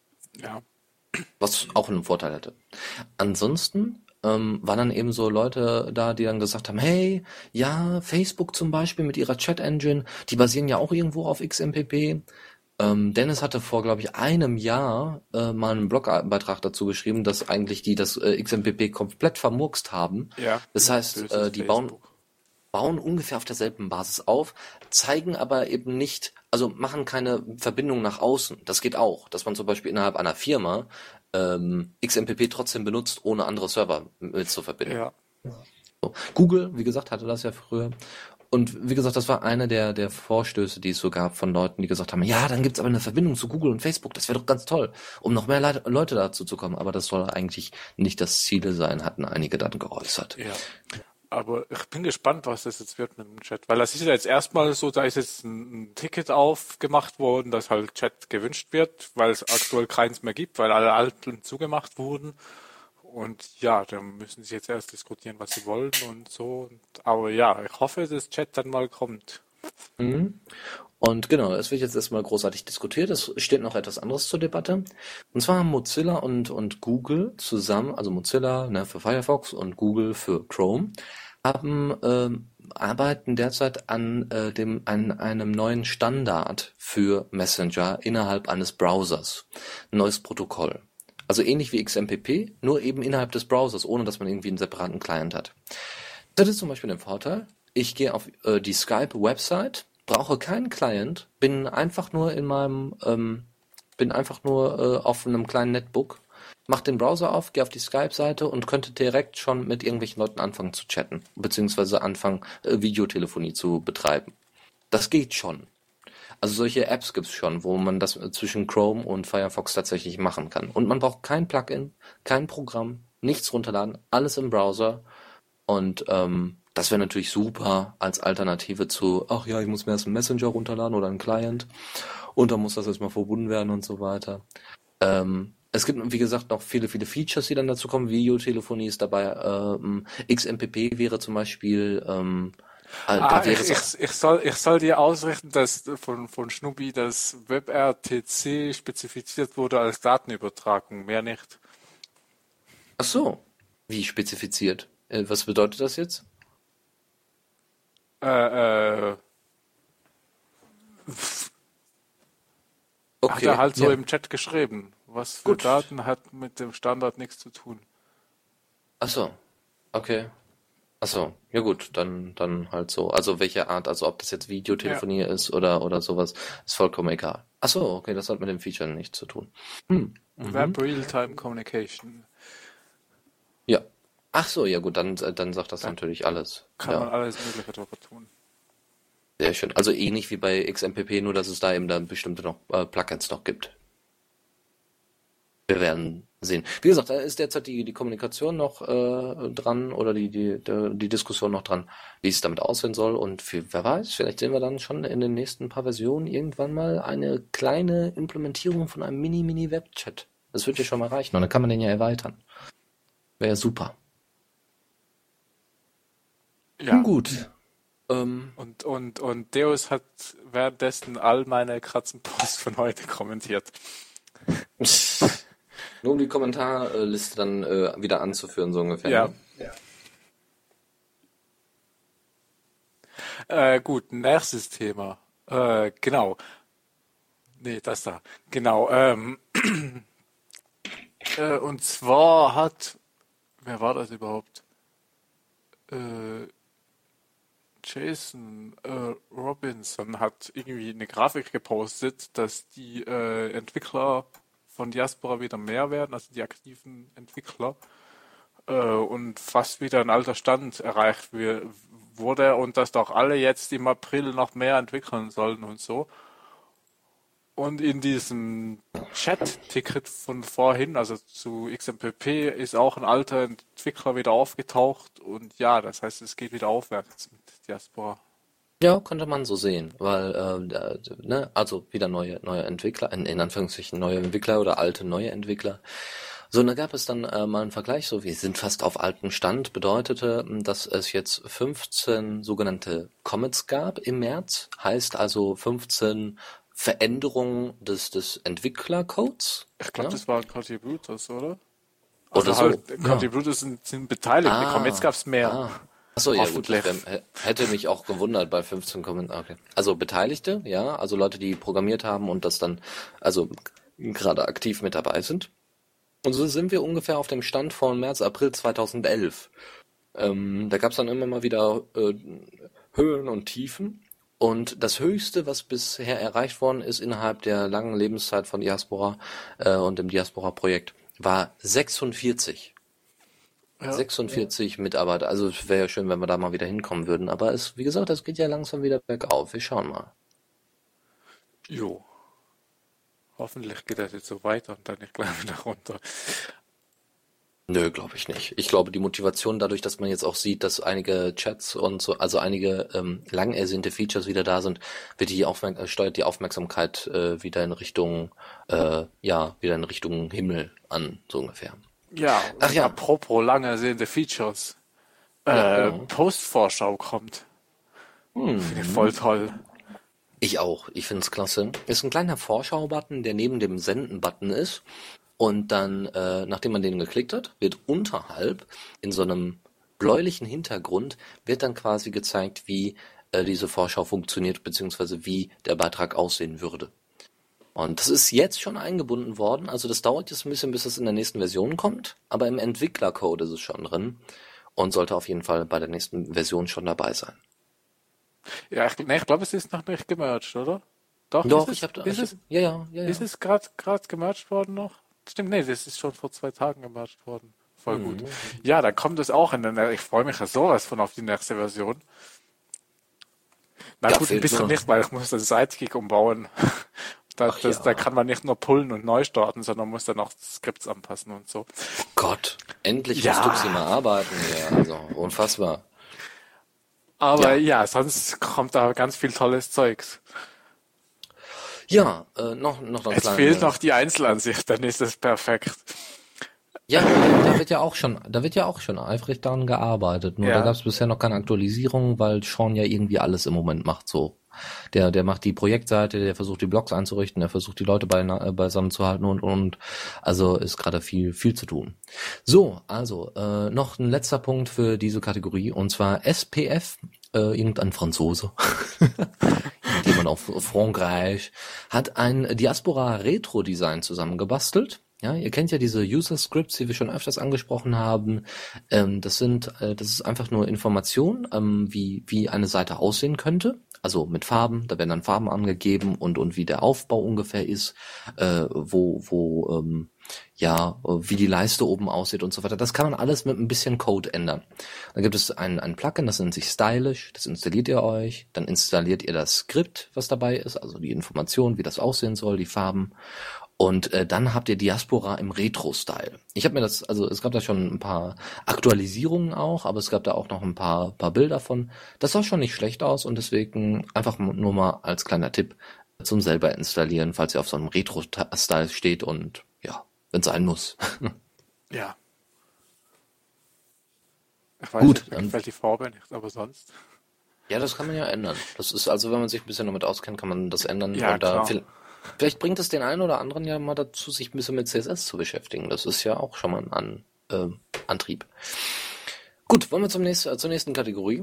Ja. Was auch einen Vorteil hätte. Ansonsten ähm, waren dann eben so Leute da, die dann gesagt haben, hey, ja, Facebook zum Beispiel mit ihrer Chat-Engine, die basieren ja auch irgendwo auf X M P P. Ähm, Dennis hatte vor, glaube ich, einem Jahr äh, mal einen Blogbeitrag dazu geschrieben, dass eigentlich die das äh, X M P P komplett vermurkst haben. Ja. Das heißt, Böses äh, die bauen Facebook. bauen ungefähr auf derselben Basis auf, zeigen aber eben nicht, also machen keine Verbindung nach außen. Das geht auch, dass man zum Beispiel innerhalb einer Firma ähm, X M P P trotzdem benutzt, ohne andere Server mit zu verbinden. Ja. So. Google, wie gesagt, hatte das ja früher. Und wie gesagt, das war einer der, der Vorstöße, die es so gab von Leuten, die gesagt haben, ja, dann gibt's aber eine Verbindung zu Google und Facebook, das wäre doch ganz toll, um noch mehr Le- Leute dazu zu kommen. Aber das soll eigentlich nicht das Ziel sein, hatten einige dann geäußert. Ja. Aber ich bin gespannt, was das jetzt wird mit dem Chat. Weil das ist ja jetzt erstmal so, da ist jetzt ein, ein Ticket aufgemacht worden, dass halt Chat gewünscht wird, weil es aktuell keins mehr gibt, weil alle alten zugemacht wurden. Und ja, da müssen sie jetzt erst diskutieren, was sie wollen und so. Aber ja, ich hoffe, dass Chat dann mal kommt. Mhm. Und genau, es wird jetzt erstmal großartig diskutiert. Es steht noch etwas anderes zur Debatte. Und zwar haben Mozilla und, und Google zusammen, also Mozilla, ne, für Firefox und Google für Chrome, haben ähm, arbeiten derzeit an äh, dem an einem neuen Standard für Messenger innerhalb eines Browsers. Ein neues Protokoll. Also ähnlich wie X M P P, nur eben innerhalb des Browsers, ohne dass man irgendwie einen separaten Client hat. Das ist zum Beispiel ein Vorteil. Ich gehe auf äh, die Skype-Website, brauche keinen Client, bin einfach nur in meinem, ähm, bin einfach nur äh, auf einem kleinen Netbook, mache den Browser auf, gehe auf die Skype-Seite und könnte direkt schon mit irgendwelchen Leuten anfangen zu chatten, beziehungsweise anfangen, äh, Videotelefonie zu betreiben. Das geht schon. Also solche Apps gibt's schon, wo man das zwischen Chrome und Firefox tatsächlich machen kann. Und man braucht kein Plugin, kein Programm, nichts runterladen, alles im Browser. Und ähm, das wäre natürlich super als Alternative zu, ach ja, ich muss mir erst einen Messenger runterladen oder einen Client und dann muss das erstmal verbunden werden und so weiter. Ähm, es gibt, wie gesagt, noch viele, viele Features, die dann dazu kommen. Videotelefonie ist dabei, ähm, X M P P wäre zum Beispiel... Ähm, Ah, Ah, da wäre ich, es ich, ich, soll, ich soll dir ausrichten, dass von, von Schnubi das WebRTC spezifiziert wurde als Datenübertragung, mehr nicht. Ach so, wie spezifiziert? Äh, was bedeutet das jetzt? Äh, äh, Hat Okay, er halt so ja, im Chat geschrieben. Was für gut. Daten hat mit dem Standard nichts zu tun. Ach so, okay. Ach so, ja gut, dann dann halt so. Also welche Art, also ob das jetzt Videotelefonie ist oder oder sowas, ist vollkommen egal. Ach so, okay, das hat mit dem Feature nichts zu tun. Hm. Mhm. Web Real-Time Communication. Ja. Ach so, ja gut, dann äh, dann sagt das Da natürlich alles. kann man Ja, alles Mögliche drüber tun. sehr schön. Also ähnlich wie bei X M P P, nur dass es da eben dann bestimmte noch äh, Plugins noch gibt. Wir werden sehen. Wie gesagt, da ist derzeit die, die Kommunikation noch äh, dran oder die, die, die, die Diskussion noch dran, wie es damit aussehen soll. Und für, wer weiß, vielleicht sehen wir dann schon in den nächsten paar Versionen irgendwann mal eine kleine Implementierung von einem Mini-Mini-Webchat. Das wird ja schon mal reichen. Und dann kann man den ja erweitern. Wäre ja super. Ja. Nun gut. Ähm, Und, und, und Deus hat währenddessen all meine Katzenpost von heute kommentiert. nur um die Kommentarliste dann äh, wieder anzuführen, so ungefähr. Ja. Ne? Äh, gut, nächstes Thema. Äh, genau. Nee, das da. Genau. Ähm, äh, und zwar hat, wer war das überhaupt? Äh, Jason äh, Robinson hat irgendwie eine Grafik gepostet, dass die äh, Entwickler von Diaspora wieder mehr werden, also die aktiven Entwickler, äh, und fast wieder ein alter Stand erreicht wir, wurde und dass doch alle jetzt im April noch mehr entwickeln sollen und so. Und in diesem Chat-Ticket von vorhin, also zu X M P P, ist auch ein alter Entwickler wieder aufgetaucht und ja, das heißt, es geht wieder aufwärts mit Diaspora. Ja, könnte man so sehen, weil, äh, da- ne, also wieder neue, neue Entwickler, in, in Anführungszeichen neue Entwickler oder alte neue Entwickler. So, und da gab es dann äh, mal einen Vergleich, so wir sind fast auf altem Stand, bedeutete, m, dass es jetzt fünfzehn sogenannte Commits gab im März, heißt also fünfzehn Veränderungen des, des Entwicklercodes, Ich glaube, ne? das waren Contributors, oder? Oder Also so, halt, ja. Contributors sind, sind beteiligt. Komm, jetzt Ah, gab's mehr. ah. Achso, ja gut, Hoffentlich. das wär, hätte mich auch gewundert bei fünfzehn Kommentaren. Okay. Also Beteiligte, ja, also Leute, die programmiert haben und das dann, also gerade aktiv mit dabei sind. Und so sind wir ungefähr auf dem Stand von März, April zweitausendelf. Ähm, da gab es dann immer mal wieder äh, Höhen und Tiefen. Und das Höchste, was bisher erreicht worden ist innerhalb der langen Lebenszeit von Diaspora äh, und dem Diaspora-Projekt, war sechsundvierzig. Ja. sechsundvierzig Mitarbeiter. Also es wäre ja schön, wenn wir da mal wieder hinkommen würden. Aber es, wie gesagt, das geht ja langsam wieder bergauf. Wir schauen mal. Jo. Hoffentlich geht das jetzt so weiter und dann nicht gleich wieder runter. Nö, glaube ich nicht. Ich glaube, die Motivation dadurch, dass man jetzt auch sieht, dass einige Chats und so, also einige ähm, lang ersehnte Features wieder da sind, wird die Aufmerk äh, steuert die Aufmerksamkeit äh, wieder in Richtung, äh, ja, wieder in Richtung Himmel an, so ungefähr. Ja, Ach ja. apropos lang ersehende Features. Ja, Äh, genau. Postvorschau kommt. Hm. Finde ich voll toll. Ich auch. Ich finde es klasse. Ist ein kleiner Vorschau-Button, der neben dem Senden-Button ist. Und dann, äh, nachdem man den geklickt hat, wird unterhalb in so einem bläulichen Hintergrund wird dann quasi gezeigt, wie äh, diese Vorschau funktioniert, beziehungsweise wie der Beitrag aussehen würde. Und das ist jetzt schon eingebunden worden. Also das dauert jetzt ein bisschen, bis es in der nächsten Version kommt. Aber im Entwicklercode ist es schon drin und sollte auf jeden Fall bei der nächsten Version schon dabei sein. Ja, ich, nee, ich glaube, es ist noch nicht gemerged, oder? Doch, Doch, ist ich habe da. es, Ich, ist es, ja, ja, ja, ja. ist es gerade gerade gemerged worden noch? Stimmt, nee, das ist schon vor zwei Tagen gemerged worden. Voll Mhm. gut. Ja, dann kommt es auch in der, ich freue mich ja sowas von auf die nächste Version. Na Ja, gut, ein fehlt bisschen nur- nicht, weil ich muss den Sidekick umbauen. Da, Ach das, ja. da kann man nicht nur pullen und neu starten, sondern muss dann auch Skripts anpassen und so. Gott, endlich Ja. muss Tuxi mal arbeiten. Ja, also unfassbar. Aber Ja. ja, sonst kommt da ganz viel tolles Zeugs. Ja, äh, noch noch ein Es kleiner. fehlt noch die Einzelansicht, dann ist es perfekt. Ja, da wird ja auch schon, da wird ja auch schon eifrig daran gearbeitet. Nur Ja. da gab es bisher noch keine Aktualisierung, weil Sean ja irgendwie alles im Moment macht so. Der, der macht die Projektseite, der versucht die Blogs einzurichten, der versucht die Leute bei, äh, beisammen zu halten und, und, also ist gerade viel, viel zu tun. So, also, äh, noch ein letzter Punkt für diese Kategorie und zwar S P F, äh, irgendein Franzose, jemand auf Frankreich, hat ein Diaspora-Retro-Design zusammengebastelt. Ja, ihr kennt ja diese User-Scripts, die wir schon öfters angesprochen haben. Ähm, das sind, äh, das ist einfach nur Information, ähm, wie, wie eine Seite aussehen könnte. Also mit Farben, da werden dann Farben angegeben und, und wie der Aufbau ungefähr ist, äh, wo, wo, ähm, ja, wie die Leiste oben aussieht und so weiter. Das kann man alles mit ein bisschen Code ändern. Dann gibt es ein, ein Plugin, das nennt sich Stylish, das installiert ihr euch, dann installiert ihr das Skript, was dabei ist, also die Information, wie das aussehen soll, die Farben. Und äh, dann habt ihr Diaspora im Retro-Style. Ich habe mir das, also es gab da schon ein paar Aktualisierungen auch, aber es gab da auch noch ein paar paar Bilder von. Das sah schon nicht schlecht aus und deswegen einfach nur mal als kleiner Tipp zum selber installieren, falls ihr auf so einem Retro-Style steht und ja, wenn es sein muss. Ja. Ich weiß Gut, nicht, mir dann- gefällt die Farbe nicht, aber sonst. Ja, das kann man ja ändern. Das ist also, wenn man sich ein bisschen damit auskennt, kann man das ändern. Ja, und da klar. viel- Vielleicht bringt es den einen oder anderen ja mal dazu, sich ein bisschen mit C S S zu beschäftigen. Das ist ja auch schon mal ein An, äh, Antrieb. Gut, wollen wir zum nächsten, äh, zur nächsten Kategorie.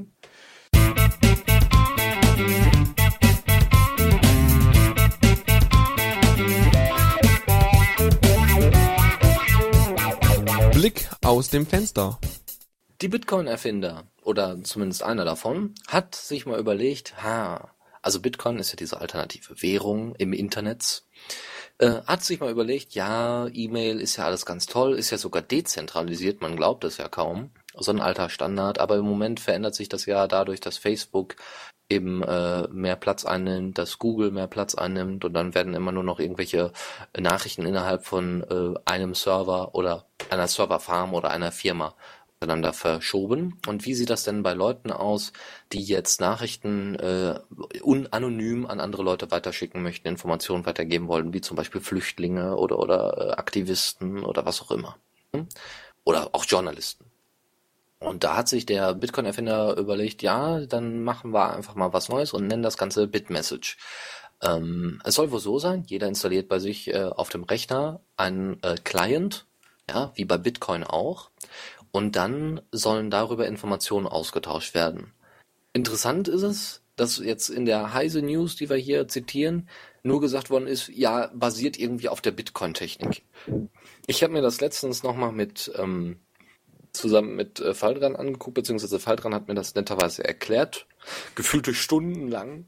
Blick aus dem Fenster. Die Bitcoin-Erfinder, oder zumindest einer davon, hat sich mal überlegt, ha, also Bitcoin ist ja diese alternative Währung im Internet, äh, hat sich mal überlegt, ja, E-Mail ist ja alles ganz toll, ist ja sogar dezentralisiert, man glaubt es ja kaum, so ein alter Standard, aber im Moment verändert sich das ja dadurch, dass Facebook eben äh, mehr Platz einnimmt, dass Google mehr Platz einnimmt und dann werden immer nur noch irgendwelche Nachrichten innerhalb von äh, einem Server oder einer Serverfarm oder einer Firma miteinander verschoben. Und wie sieht das denn bei Leuten aus, die jetzt Nachrichten äh, unanonym an andere Leute weiterschicken möchten, Informationen weitergeben wollen, wie zum Beispiel Flüchtlinge oder oder äh, Aktivisten oder was auch immer. Hm? Oder auch Journalisten. Und da hat sich der Bitcoin-Erfinder überlegt, ja, dann machen wir einfach mal was Neues und nennen das Ganze Bitmessage. Ähm, es soll wohl so sein, jeder installiert bei sich äh, auf dem Rechner einen äh, Client, ja, wie bei Bitcoin auch. Und dann sollen darüber Informationen ausgetauscht werden. Interessant ist es, dass jetzt in der Heise News, die wir hier zitieren, nur gesagt worden ist, ja, basiert irgendwie auf der Bitcoin-Technik. Ich habe mir das letztens nochmal mit ähm, zusammen mit äh, Faldran angeguckt, beziehungsweise Faldran hat mir das netterweise erklärt, gefühlte Stunden lang.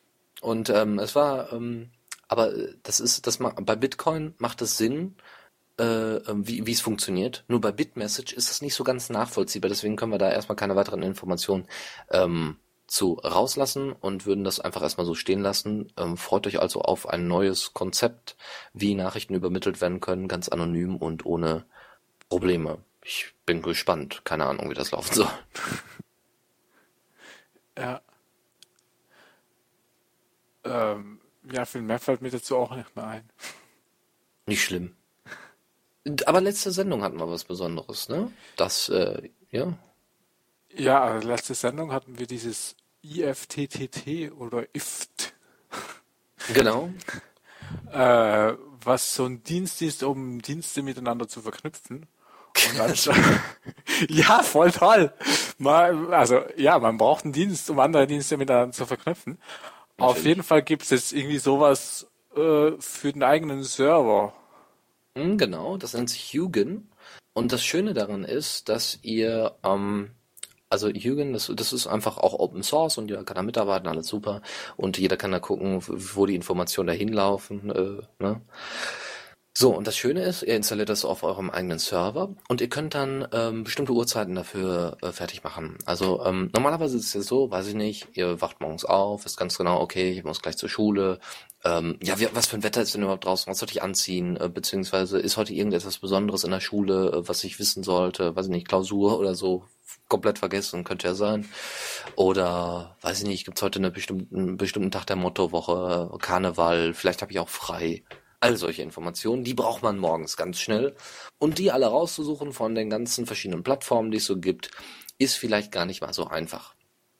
Und ähm, es war, ähm, aber das ist, das ma- bei Bitcoin macht es Sinn, äh, wie wie es funktioniert. Nur bei Bitmessage ist das nicht so ganz nachvollziehbar, deswegen können wir da erstmal keine weiteren Informationen ähm, zu rauslassen und würden das einfach erstmal so stehen lassen. Ähm, freut euch also auf ein neues Konzept, wie Nachrichten übermittelt werden können, ganz anonym und ohne Probleme. Ich bin gespannt. Keine Ahnung, wie das laufen soll. Ja, ähm, ja, viel mehr fällt mir dazu auch nicht mehr ein. Nicht schlimm. Aber letzte Sendung hatten wir was Besonderes, ne? Das, äh, ja. Ja, also letzte Sendung hatten wir dieses I F T T T oder I F T, Genau. äh, was so ein Dienst ist, um Dienste miteinander zu verknüpfen. Und ansta- ja, voll toll. Man, also ja, man braucht einen Dienst, um andere Dienste miteinander zu verknüpfen. Auf Natürlich. jeden Fall gibt es jetzt irgendwie sowas äh, für den eigenen Server. Hm, genau, das nennt sich Hugen. Und das Schöne daran ist, dass ihr, ähm, also Hugen, das, das ist einfach auch Open Source und jeder kann da mitarbeiten, alles super. Und jeder kann da gucken, wo die Informationen dahin laufen, äh, ne? So, und das Schöne ist, ihr installiert das auf eurem eigenen Server und ihr könnt dann ähm, bestimmte Uhrzeiten dafür äh, fertig machen. Also ähm, normalerweise ist es ja so, weiß ich nicht, ihr wacht morgens auf, wisst ganz genau, okay, ich muss gleich zur Schule. Ähm, ja, wie, was für ein Wetter ist denn überhaupt draußen? Was sollte ich anziehen? Äh, beziehungsweise ist heute irgendetwas Besonderes in der Schule, äh, was ich wissen sollte? Weiß ich nicht, Klausur oder so? Komplett vergessen, könnte ja sein. Oder, weiß ich nicht, gibt's heute eine bestimmten, einen bestimmten Tag der Mottowoche, Karneval, vielleicht habe ich auch frei. All solche Informationen, die braucht man morgens ganz schnell. Und die alle rauszusuchen von den ganzen verschiedenen Plattformen, die es so gibt, ist vielleicht gar nicht mal so einfach.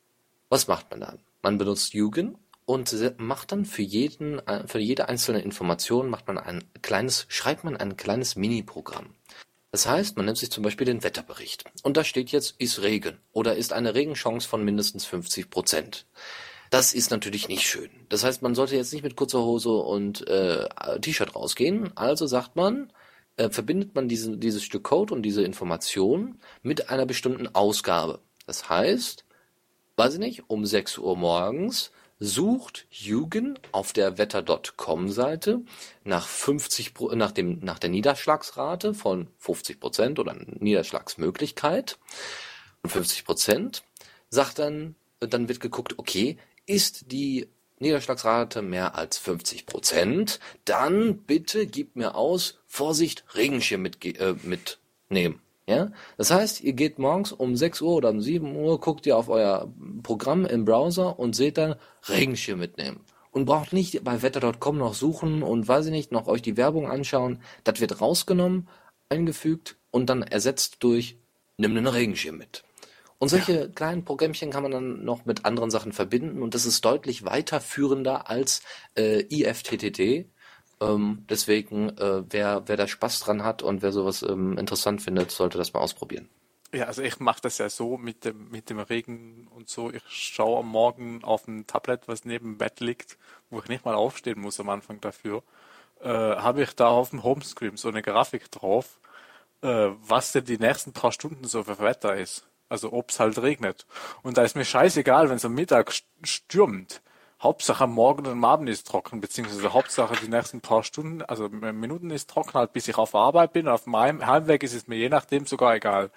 Was macht man dann? Man benutzt Yugen und se- macht dann für jeden, äh, für jede einzelne Information macht man ein kleines, schreibt man ein kleines Mini-Programm. Das heißt, man nimmt sich zum Beispiel den Wetterbericht. Und da steht jetzt, ist Regen oder ist eine Regenchance von mindestens fünfzig Prozent. Das ist natürlich nicht schön. Das heißt, man sollte jetzt nicht mit kurzer Hose und äh, T-Shirt rausgehen. Also sagt man, äh, verbindet man diese, dieses Stück Code und diese Information mit einer bestimmten Ausgabe. Das heißt, weiß ich nicht, um sechs Uhr morgens sucht Yugen auf der wetter Punkt com Seite nach fünfzig Pro- nach dem nach der Niederschlagsrate von fünfzig Prozent oder Niederschlagsmöglichkeit von fünfzig Prozent, sagt dann, dann wird geguckt, okay, ist die Niederschlagsrate mehr als fünfzig Prozent, dann bitte gib mir aus, Vorsicht, Regenschirm mit, äh, mitnehmen. Ja? Das heißt, ihr geht morgens um sechs Uhr oder um sieben Uhr, guckt ihr auf euer Programm im Browser und seht dann Regenschirm mitnehmen. Und braucht nicht bei wetter Punkt com noch suchen und weiß ich nicht, noch euch die Werbung anschauen. Das wird rausgenommen, eingefügt und dann ersetzt durch nimm einen Regenschirm mit. Und solche kleinen Programmchen kann man dann noch mit anderen Sachen verbinden und das ist deutlich weiterführender als äh, I F T T T. Ähm, deswegen, äh, wer, wer da Spaß dran hat und wer sowas ähm, interessant findet, sollte das mal ausprobieren. Ja, also ich mache das ja so mit dem mit dem Regen und so. Ich schaue am Morgen auf ein Tablet, was neben dem Bett liegt, wo ich nicht mal aufstehen muss am Anfang dafür. Äh, habe ich da auf dem Homescreen so eine Grafik drauf, äh, was denn die nächsten paar Stunden so für Wetter ist. Also ob's halt regnet. Und da ist mir scheißegal, wenn es am Mittag st- stürmt. Hauptsache am Morgen und am Abend ist trocken, beziehungsweise Hauptsache die nächsten paar Stunden, also Minuten ist trocken, halt bis ich auf der Arbeit bin. Auf meinem Heimweg ist es mir je nachdem sogar egal.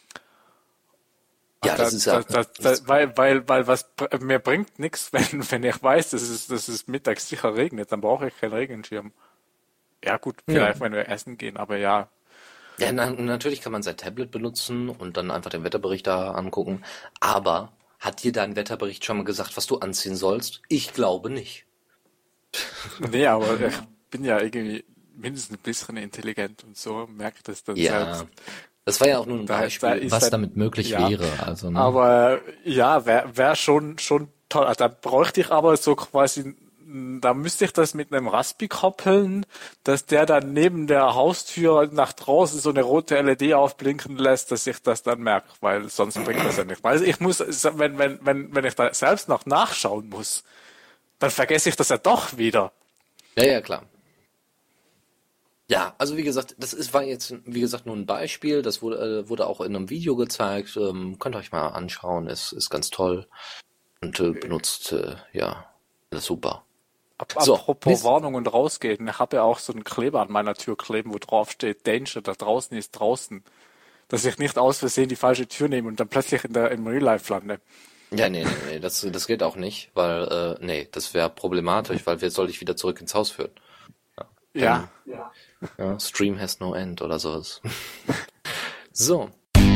Ja, Da, das ist ja, da, da, da, weil, weil, weil was br- mir bringt nichts, wenn, wenn ich weiß, dass es, dass es mittags sicher regnet, dann brauche ich keinen Regenschirm. Ja gut, ja. vielleicht wenn wir essen gehen, aber ja. Ja, na, natürlich kann man sein Tablet benutzen und dann einfach den Wetterbericht da angucken. Aber hat dir dein Wetterbericht schon mal gesagt, was du anziehen sollst? Ich glaube nicht. Nee, aber ich bin ja irgendwie mindestens ein bisschen intelligent und so, merke das dann Ja, selbst. das war ja auch nur ein Da, da Beispiel. ist Was dann, damit möglich ja, wäre. Also, ne? aber ja, wäre wär schon, schon toll. Also, da bräuchte ich aber so quasi, da müsste ich das mit einem Raspi koppeln, dass der dann neben der Haustür nach draußen so eine rote L E D aufblinken lässt, dass ich das dann merke, weil sonst bringt das ja nicht. Weil ich muss, wenn, wenn, wenn, wenn ich da selbst noch nachschauen muss, dann vergesse ich das ja doch wieder. Ja, ja, klar. Ja, also wie gesagt, das ist, war jetzt, wie gesagt, nur ein Beispiel. Das wurde, äh, wurde auch in einem Video gezeigt. Ähm, könnt ihr euch mal anschauen. Ist, ist ganz toll. Und äh, benutzt, äh, ja, alles super. Ap- So, Apropos nächst- Warnung und rausgehen. Ich habe ja auch so einen Kleber an meiner Tür kleben, wo drauf steht, Danger, da draußen ist draußen. Dass ich nicht aus Versehen die falsche Tür nehme und dann plötzlich in der, im Real Life lande. Ja, nee, nee, nee, das, das geht auch nicht, weil, äh, nee, das wäre problematisch, weil wer soll dich wieder zurück ins Haus führen? Ja. Ja, Stream has no end oder sowas. So.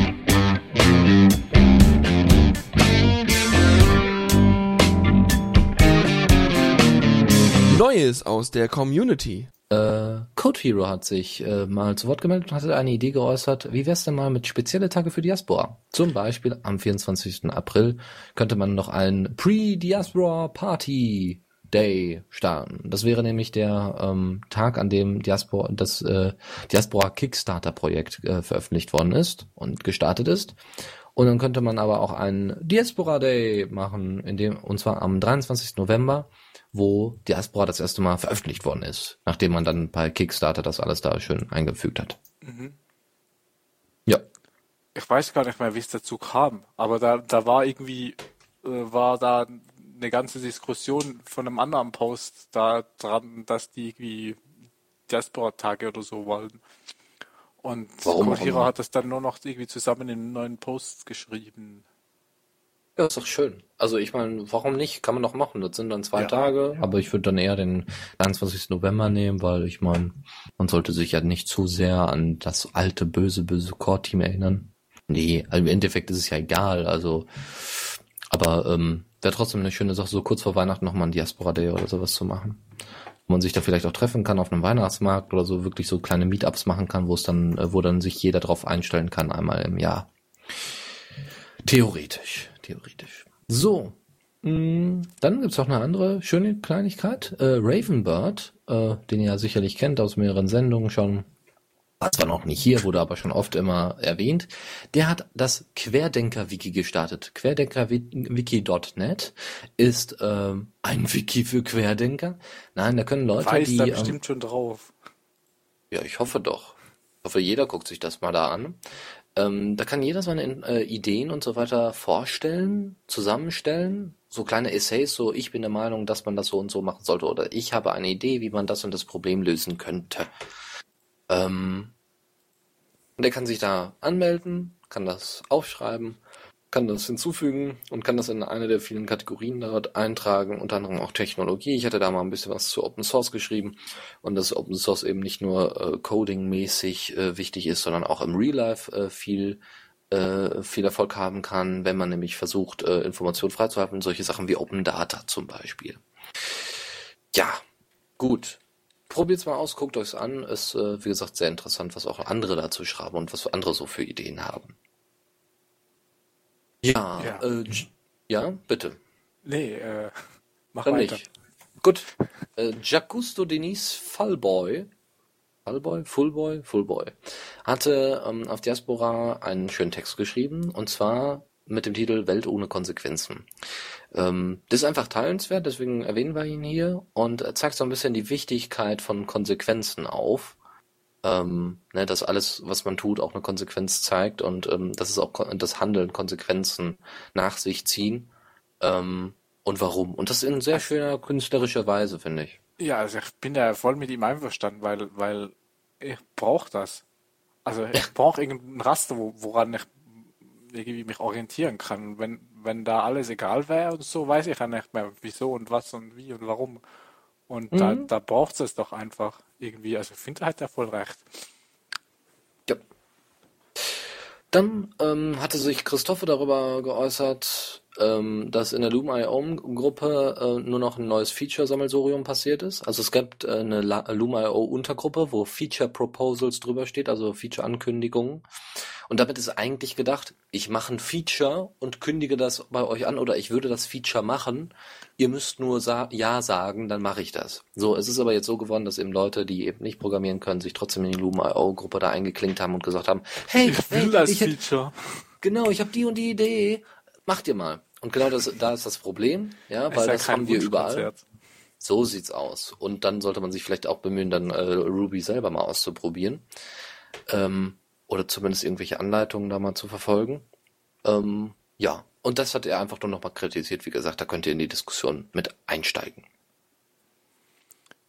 Neues aus der Community. Äh, Code Hero hat sich äh, mal zu Wort gemeldet und hatte eine Idee geäußert, wie wär's denn mal mit spezielle Tage für Diaspora? Zum Beispiel am vierundzwanzigsten April könnte man noch einen Pre-Diaspora Party Day starten. Das wäre nämlich der ähm, Tag, an dem Diaspora, das äh, Diaspora Kickstarter Projekt äh, veröffentlicht worden ist und gestartet ist. Und dann könnte man aber auch einen Diaspora Day machen, in dem, und zwar am dreiundzwanzigsten November, wo Diaspora das erste Mal veröffentlicht worden ist, nachdem man dann bei Kickstarter das alles da schön eingefügt hat. Mhm. Ja. Ich weiß gar nicht mehr, wie es dazu kam, aber da, da war irgendwie, äh, war da eine ganze Diskussion von einem anderen Post da dran, dass die irgendwie Diaspora-Tage oder so wollen. Und Warum Code auch Hero immer? hat das dann nur noch irgendwie zusammen in einen neuen Post geschrieben. Ja, ist doch schön. Also ich meine, warum nicht? Kann man doch machen. Das sind dann zwei Ja. Tage. Aber ich würde dann eher den dreiundzwanzigsten November nehmen, weil ich meine, man sollte sich ja nicht zu sehr an das alte, böse, böse Core-Team erinnern. Nee, also im Endeffekt ist es ja egal. Also, aber ähm, wäre trotzdem eine schöne Sache, so kurz vor Weihnachten nochmal ein Diaspora Day oder sowas zu machen. Wo man sich da vielleicht auch treffen kann auf einem Weihnachtsmarkt oder so, wirklich so kleine Meetups machen kann, wo es dann, äh, wo dann sich jeder drauf einstellen kann, einmal im Jahr. Theoretisch, theoretisch. So, mh, dann gibt's noch eine andere schöne Kleinigkeit. Äh, Ravenbird, äh, den ihr ja sicherlich kennt aus mehreren Sendungen schon, war zwar noch nicht hier, wurde aber schon oft immer erwähnt. Der hat das Querdenker-Wiki gestartet. Querdenkerwiki Punkt net ist ähm, ein Wiki für Querdenker. Nein, da können Leute, Weiß die... da ähm, bestimmt schon drauf. Ja, ich hoffe doch. Ich hoffe, jeder guckt sich das mal da an. Ähm, da kann jeder seine äh, Ideen und so weiter vorstellen, zusammenstellen. So kleine Essays, so ich bin der Meinung, dass man das so und so machen sollte. Oder ich habe eine Idee, wie man das und das Problem lösen könnte. Ähm, und er kann sich da anmelden, kann das aufschreiben, kann das hinzufügen und kann das in eine der vielen Kategorien dort eintragen, unter anderem auch Technologie. Ich hatte da mal ein bisschen was zu Open Source geschrieben und dass Open Source eben nicht nur äh, coding-mäßig äh, wichtig ist, sondern auch im Real Life äh, viel äh, viel Erfolg haben kann, wenn man nämlich versucht, äh, Informationen freizuhalten, solche Sachen wie Open Data zum Beispiel. Ja, gut. Probiert's mal aus, guckt euch's an. Ist, äh, wie gesagt, sehr interessant, was auch andere dazu schreiben und was andere so für Ideen haben. Ja, Ja. Äh, J- ja, bitte. Nee, äh, mach Dann weiter. nicht. Gut. Äh, Giacusto Denis Fallboy, Fallboy, Fullboy, Fullboy, hatte ähm, auf Diaspora einen schönen Text geschrieben, und zwar mit dem Titel Welt ohne Konsequenzen. Ähm, das ist einfach teilenswert, deswegen erwähnen wir ihn hier und er zeigt so ein bisschen die Wichtigkeit von Konsequenzen auf. Ähm, ne, dass alles, was man tut, auch eine Konsequenz zeigt und ähm, dass es auch kon- das Handeln Konsequenzen nach sich ziehen. Ähm, und warum. Und das in sehr schöner künstlerischer Weise, finde ich. Ja, also ich bin da voll mit ihm einverstanden, weil, weil ich brauche das. Also ich brauche irgendein Raster, wo, woran ich irgendwie mich orientieren kann. Wenn, wenn da alles egal wäre und so, weiß ich ja nicht mehr, wieso und was und wie und warum. Und da, Mhm. da braucht es doch einfach irgendwie. Also ich finde, hat er voll recht. Ja. Dann ähm, hatte sich Christophe darüber geäußert, ähm, dass in der Loom Punkt io Gruppe äh, nur noch ein neues Feature-Sammelsurium passiert ist. Also es gibt äh, eine La- Loom Punkt io Untergruppe, wo Feature Proposals drüber steht, also Feature-Ankündigungen. Und damit ist eigentlich gedacht, ich mache ein Feature und kündige das bei euch an oder ich würde das Feature machen. Ihr müsst nur sa- Ja sagen, dann mache ich das. So, es ist aber jetzt so geworden, dass eben Leute, die eben nicht programmieren können, sich trotzdem in die Loom Punkt io Gruppe da eingeklinkt haben und gesagt haben, hey, Ich will hey, das ich hätte, Feature. genau, ich habe die und die Idee, macht ihr mal. Und genau das, da ist das Problem, ja, Es weil ist ja das kein haben wir überall. Wunschkonzert. So sieht's aus. Und dann sollte man sich vielleicht auch bemühen, dann äh, Ruby selber mal auszuprobieren. Ähm, oder zumindest irgendwelche Anleitungen da mal zu verfolgen. Ähm, ja, und das hat er einfach nur nochmal kritisiert. Wie gesagt, da könnt ihr in die Diskussion mit einsteigen.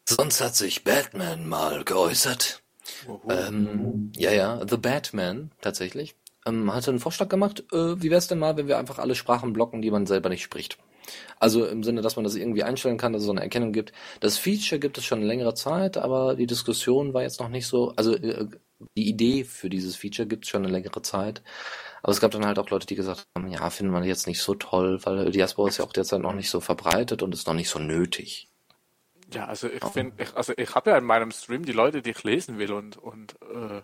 Sonst hat sich Batman mal geäußert. Uhu. Ähm, ja, ja, The Batman tatsächlich. Ähm, hatte einen Vorschlag gemacht, äh, wie wär's denn mal, wenn wir einfach alle Sprachen blocken, die man selber nicht spricht? Also im Sinne, dass man das irgendwie einstellen kann, dass es so eine Erkennung gibt. Das Feature gibt es schon längere Zeit, aber die Diskussion war jetzt noch nicht so, also äh, die Idee für dieses Feature gibt es schon eine längere Zeit. Aber es gab dann halt auch Leute, die gesagt haben, ja, finden wir jetzt nicht so toll, weil Diaspora ist ja auch derzeit noch nicht so verbreitet und ist noch nicht so nötig. Ja, also ich finde, ich, also ich habe ja in meinem Stream die Leute, die ich lesen will und und äh,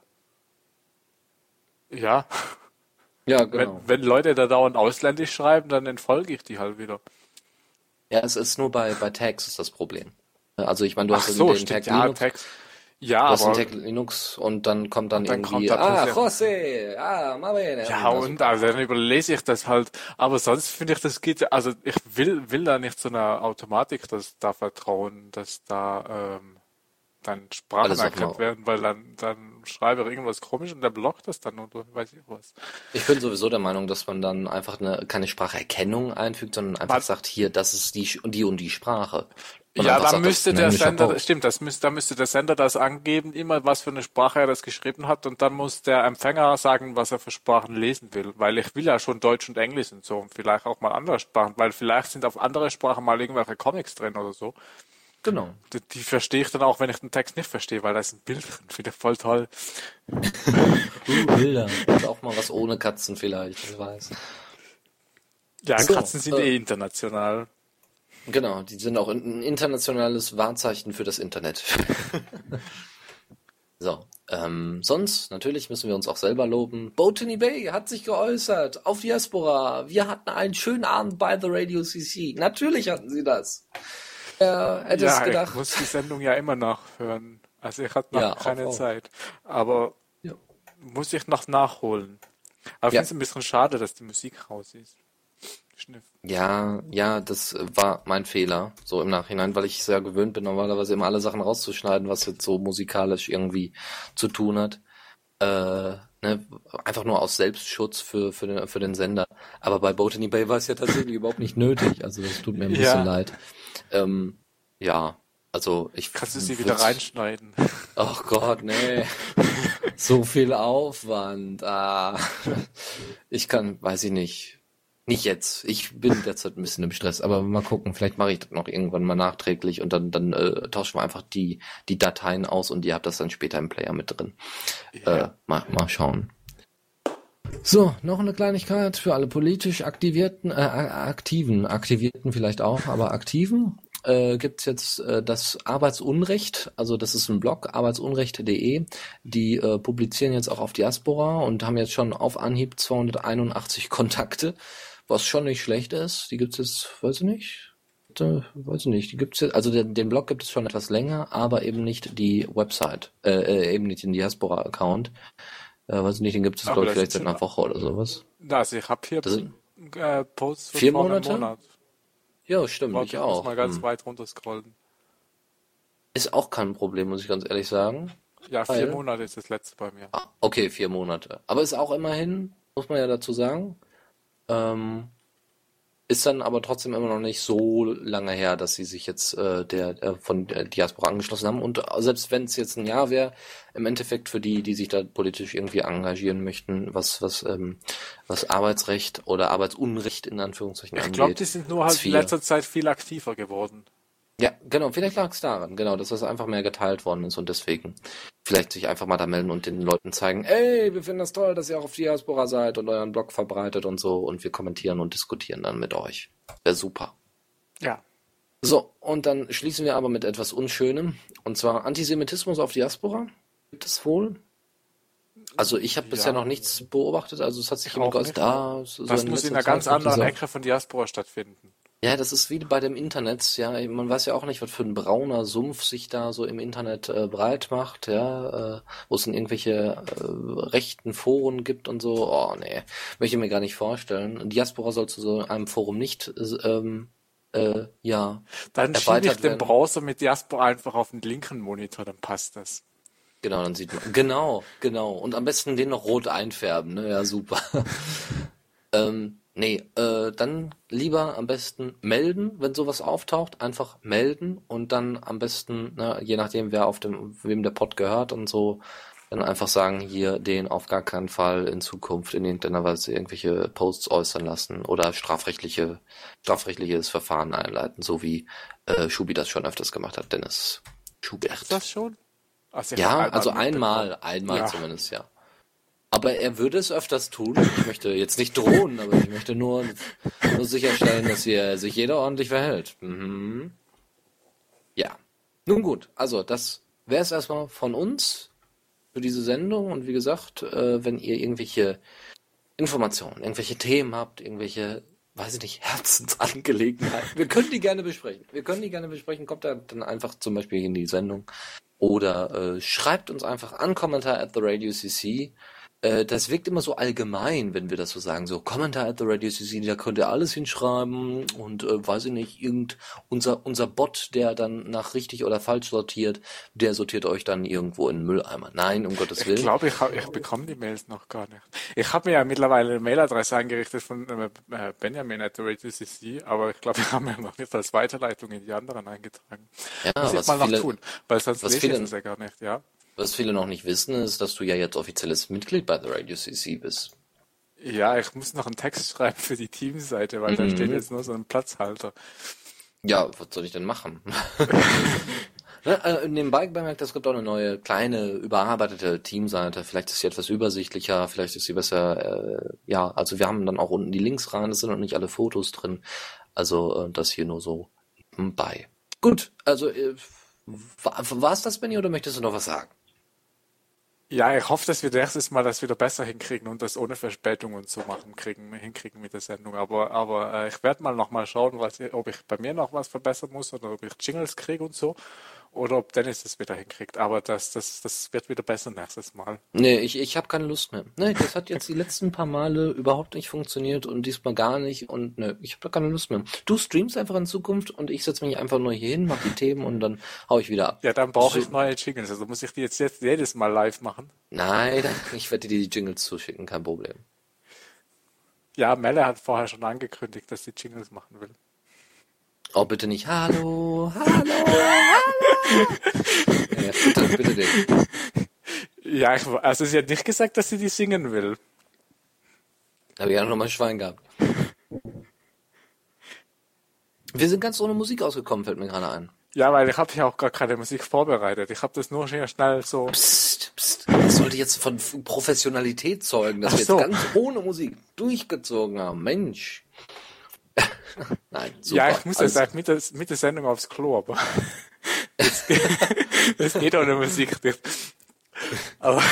ja, Ja, wenn genau. wenn Leute da dauernd ausländisch schreiben, dann entfolge ich die halt wieder. Ja, es ist nur bei, bei Tags ist das Problem. Also ich meine, du Ach hast ja so, den Tag stimmt, ja, Linux, Text. Ja, du hast den aber Tag Linux und dann kommt dann und dann kommt irgendwie, da ah, plötzlich, José, ah, ma bene. ja, Und und super. also dann überlese ich das halt. Aber sonst finde ich, das geht, also ich will, will da nicht so einer Automatik, dass da vertrauen, dass da ähm, dann Sprachen Alles auf erkannt mal. werden, weil dann, dann schreibe ich irgendwas komisch und der blockt das dann und weiß ich was. Ich bin sowieso der Meinung, dass man dann einfach eine, keine Spracherkennung einfügt, sondern einfach Man, sagt, hier, das ist die, Sch- die und die Sprache. Und ja, einfach dann sagt, das ist müsste ein der englischer Sender, Post. stimmt, das müsste, dann müsste der Sender das angeben, immer was für eine Sprache er das geschrieben hat und dann muss der Empfänger sagen, was er für Sprachen lesen will, weil ich will ja schon Deutsch und Englisch und so und vielleicht auch mal andere Sprachen, weil vielleicht sind auf andere Sprachen mal irgendwelche Comics drin oder so. Genau. Die, die verstehe ich dann auch, wenn ich den Text nicht verstehe, weil da ist ein Bild drin, finde ich voll toll. Uh, Bilder. Und auch mal was ohne Katzen vielleicht, wer weiß. Ja, So, Katzen sind äh, eh international. genau, die sind auch ein internationales Wahrzeichen für das Internet. So, ähm, sonst, natürlich müssen wir uns auch selber loben. Botany Bay hat sich geäußert auf Diaspora. Wir hatten einen schönen Abend bei The Radio C C. Natürlich hatten sie das. Wer hätte es Ja, ich gedacht? muss die Sendung ja immer nachhören. Also ich hatte noch Ja, auch, keine auch. Zeit. Aber Ja. muss ich noch nachholen. Aber ich Ja. finde es ein bisschen schade, dass die Musik raus ist. Schniff. Ja, ja, das äh, war mein Fehler, so im Nachhinein, weil ich sehr gewöhnt bin, normalerweise immer alle Sachen rauszuschneiden, was jetzt so musikalisch irgendwie zu tun hat. Äh, ne, einfach nur aus Selbstschutz für, für den, für den Sender. Aber bei Botany Bay war es ja tatsächlich überhaupt nicht nötig. Also das tut mir ein bisschen Ja, leid. Ähm, ja, also ich kannst du sie wieder würde, reinschneiden? ach Gott, nee, so viel Aufwand. Ah, ich kann, weiß ich nicht. Nicht jetzt. Ich bin derzeit ein bisschen im Stress, aber mal gucken, vielleicht mache ich das noch irgendwann mal nachträglich und dann, dann äh, tauschen wir einfach die, die Dateien aus und ihr habt das dann später im Player mit drin. Äh, Ja. mal, mal schauen. So, noch eine Kleinigkeit für alle politisch aktivierten, äh, aktiven, aktivierten vielleicht auch, aber aktiven. Äh, gibt's jetzt äh, das Arbeitsunrecht, also das ist ein Blog, arbeitsunrecht punkt de, die äh, publizieren jetzt auch auf Diaspora und haben jetzt schon auf Anhieb zweihunderteinundachtzig Kontakte, was schon nicht schlecht ist. Die gibt's jetzt, weiß ich nicht, äh, weiß ich nicht, die gibt's jetzt, also den, den Blog gibt es schon etwas länger, aber eben nicht die Website, äh, äh, eben nicht den Diaspora-Account. Äh, weiß ich nicht, den gibt es, Aber glaube ich, das vielleicht sind seit schon, einer Woche oder sowas. also ich habe hier Das sind äh, Posts von vier vor einem Monate? Monat. Ja, stimmt, Warte, ich ich muss auch. mal ganz Hm. weit runter scrollen. Ist auch kein Problem, muss ich ganz ehrlich sagen. Ja, vier Weil, Monate ist das letzte bei mir. ah, okay, vier Monate. Aber ist auch immerhin, muss man ja dazu sagen, ähm, ist dann aber trotzdem immer noch nicht so lange her, dass sie sich jetzt äh, der äh, von der Diaspora angeschlossen haben. Und selbst wenn es jetzt ein Jahr wäre, im Endeffekt für die, die sich da politisch irgendwie engagieren möchten, was was ähm, was Arbeitsrecht oder Arbeitsunrecht in Anführungszeichen Ich glaube, die angeht, sind nur Hartz halt in vier. letzter Zeit viel aktiver geworden. Ja, genau, vielleicht lag es daran, genau, dass das einfach mehr geteilt worden ist und deswegen vielleicht sich einfach mal da melden und den Leuten zeigen, ey, wir finden das toll, dass ihr auch auf Diaspora seid und euren Blog verbreitet und so und wir kommentieren und diskutieren dann mit euch. Wäre super. Ja. So, und dann schließen wir aber mit etwas Unschönem, und zwar Antisemitismus auf Diaspora. Gibt es wohl? Also ich habe bisher noch Ja, nichts beobachtet, also es hat sich ich jemand auch geäußert, nicht. ah, so so Das in muss in letzter einer Zeit ganz mit anderen dieser, Ecke von Diaspora stattfinden. ja, das ist wie bei dem Internet, ja, man weiß ja auch nicht, was für ein brauner Sumpf sich da so im Internet äh, breit macht, ja, äh, wo es dann irgendwelche äh, rechten Foren gibt und so, oh nee, möchte ich mir gar nicht vorstellen. Diaspora soll zu so einem Forum nicht, äh, ähm, äh, ja, Dann schiebe ich erweitert den werden. Browser mit Diaspora einfach auf den linken Monitor, dann passt das. Genau, dann sieht man, genau, genau, und am besten den noch rot einfärben, ne, ja, super. Ähm, Nee, äh, dann lieber am besten melden, wenn sowas auftaucht, einfach melden und dann am besten, ne, je nachdem, wer auf dem, wem der Pod gehört und so, dann einfach sagen, hier den auf gar keinen Fall in Zukunft in irgendeiner Weise irgendwelche Posts äußern lassen oder strafrechtliche, strafrechtliches Verfahren einleiten, so wie äh, Schubi das schon öfters gemacht hat, Dennis Schubert. Ist das schon? Also ich hab Ja, einmal also mitbekommen. einmal, einmal Ja. zumindest, ja. Aber er würde es öfters tun. Ich möchte jetzt nicht drohen, aber ich möchte nur, nur sicherstellen, dass hier sich jeder ordentlich verhält. Mhm. Ja. Nun gut, also das wäre es erstmal von uns für diese Sendung. Und wie gesagt, äh, wenn ihr irgendwelche Informationen, irgendwelche Themen habt, irgendwelche, weiß ich nicht, Herzensangelegenheiten, wir können die gerne besprechen. Wir können die gerne besprechen. Kommt da dann einfach zum Beispiel in die Sendung oder äh, schreibt uns einfach an Kommentar at the Radio C C. Äh, das wirkt immer so allgemein, wenn wir das so sagen. So, Kommentar at the Radio C C, da könnt ihr alles hinschreiben und äh, weiß ich nicht, irgend unser, unser Bot, der dann nach richtig oder falsch sortiert, der sortiert euch dann irgendwo in den Mülleimer. Nein, um Gottes Ich Willen. glaube, ich, hab, ich bekomme die Mails noch gar nicht. Ich habe mir ja mittlerweile eine Mailadresse eingerichtet von äh, Benjamin at the Radio C C, aber ich glaube, wir haben ja noch nicht als Weiterleitung in die anderen eingetragen. Ja, Muss ich was mal noch viele, tun, weil sonst was lese ich viele, das ja gar nicht, ja. was viele noch nicht wissen, ist, dass du ja jetzt offizielles Mitglied bei The Radio C C bist. Ja, ich muss noch einen Text schreiben für die Teamseite, weil da steht Mhm. jetzt nur so ein Platzhalter. Ja, was soll ich denn machen? Ne, äh, nebenbei bemerkt, es gibt auch eine neue, kleine, überarbeitete Teamseite. Vielleicht ist sie etwas übersichtlicher, vielleicht ist sie besser, äh, ja, also wir haben dann auch unten die Links rein, es sind noch nicht alle Fotos drin. Also äh, das hier nur so bei. Gut, also äh, war es das, Benny, oder möchtest du noch was sagen? Ja, ich hoffe, dass wir nächstes Mal das wieder besser hinkriegen und das ohne Verspätung und so machen kriegen, hinkriegen mit der Sendung. Aber, aber äh, ich werde mal noch mal schauen, was, ob ich bei mir noch was verbessern muss oder ob ich Jingles kriege und so. Oder ob Dennis das wieder hinkriegt. Aber das, das, das wird wieder besser nächstes Mal. Nee, ich, ich habe keine Lust mehr. Nee, das hat jetzt die letzten paar Male überhaupt nicht funktioniert und diesmal gar nicht. Und nee, ich habe da keine Lust mehr. Du streamst einfach in Zukunft und ich setze mich einfach nur hier hin, mache die Themen und dann hau ich wieder ab. Ja, dann brauche So, ich neue Jingles. Also muss ich die jetzt, jetzt jedes Mal live machen. nein, ich werde dir die Jingles zuschicken, kein Problem. Ja, Melle hat vorher schon angekündigt, dass sie Jingles machen will. Oh, bitte nicht. Hallo, hallo, hallo. Ja, bitte, bitte den. Ja, ich, also sie hat nicht gesagt, dass sie die singen will. Habe ich ja noch mal ein Schwein gehabt. Wir sind ganz ohne Musik ausgekommen, fällt mir gerade ein. Ja, weil ich habe ja auch gar keine Musik vorbereitet. Ich habe das nur sehr schnell so. Psst, psst. Das sollte jetzt von Professionalität zeugen, dass Ach wir so. jetzt ganz ohne Musik durchgezogen haben. Mensch. Nein, super. Ja, ich muss Alles- jetzt mit der, mit der Sendung aufs Klo, aber das geht, das geht ohne Musik nicht. Aber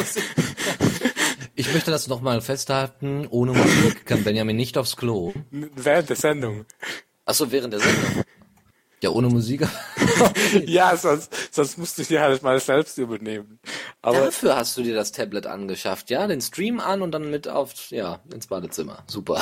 Ich möchte das nochmal festhalten. Ohne Musik kann Benjamin nicht aufs Klo. während der Sendung. Achso, während der Sendung. Ja, ohne Musik. Ja, sonst, sonst musst du dir halt mal selbst übernehmen. Aber Dafür hast du dir das Tablet angeschafft, ja? Den Stream an und dann mit auf, ja, ins Badezimmer. Super.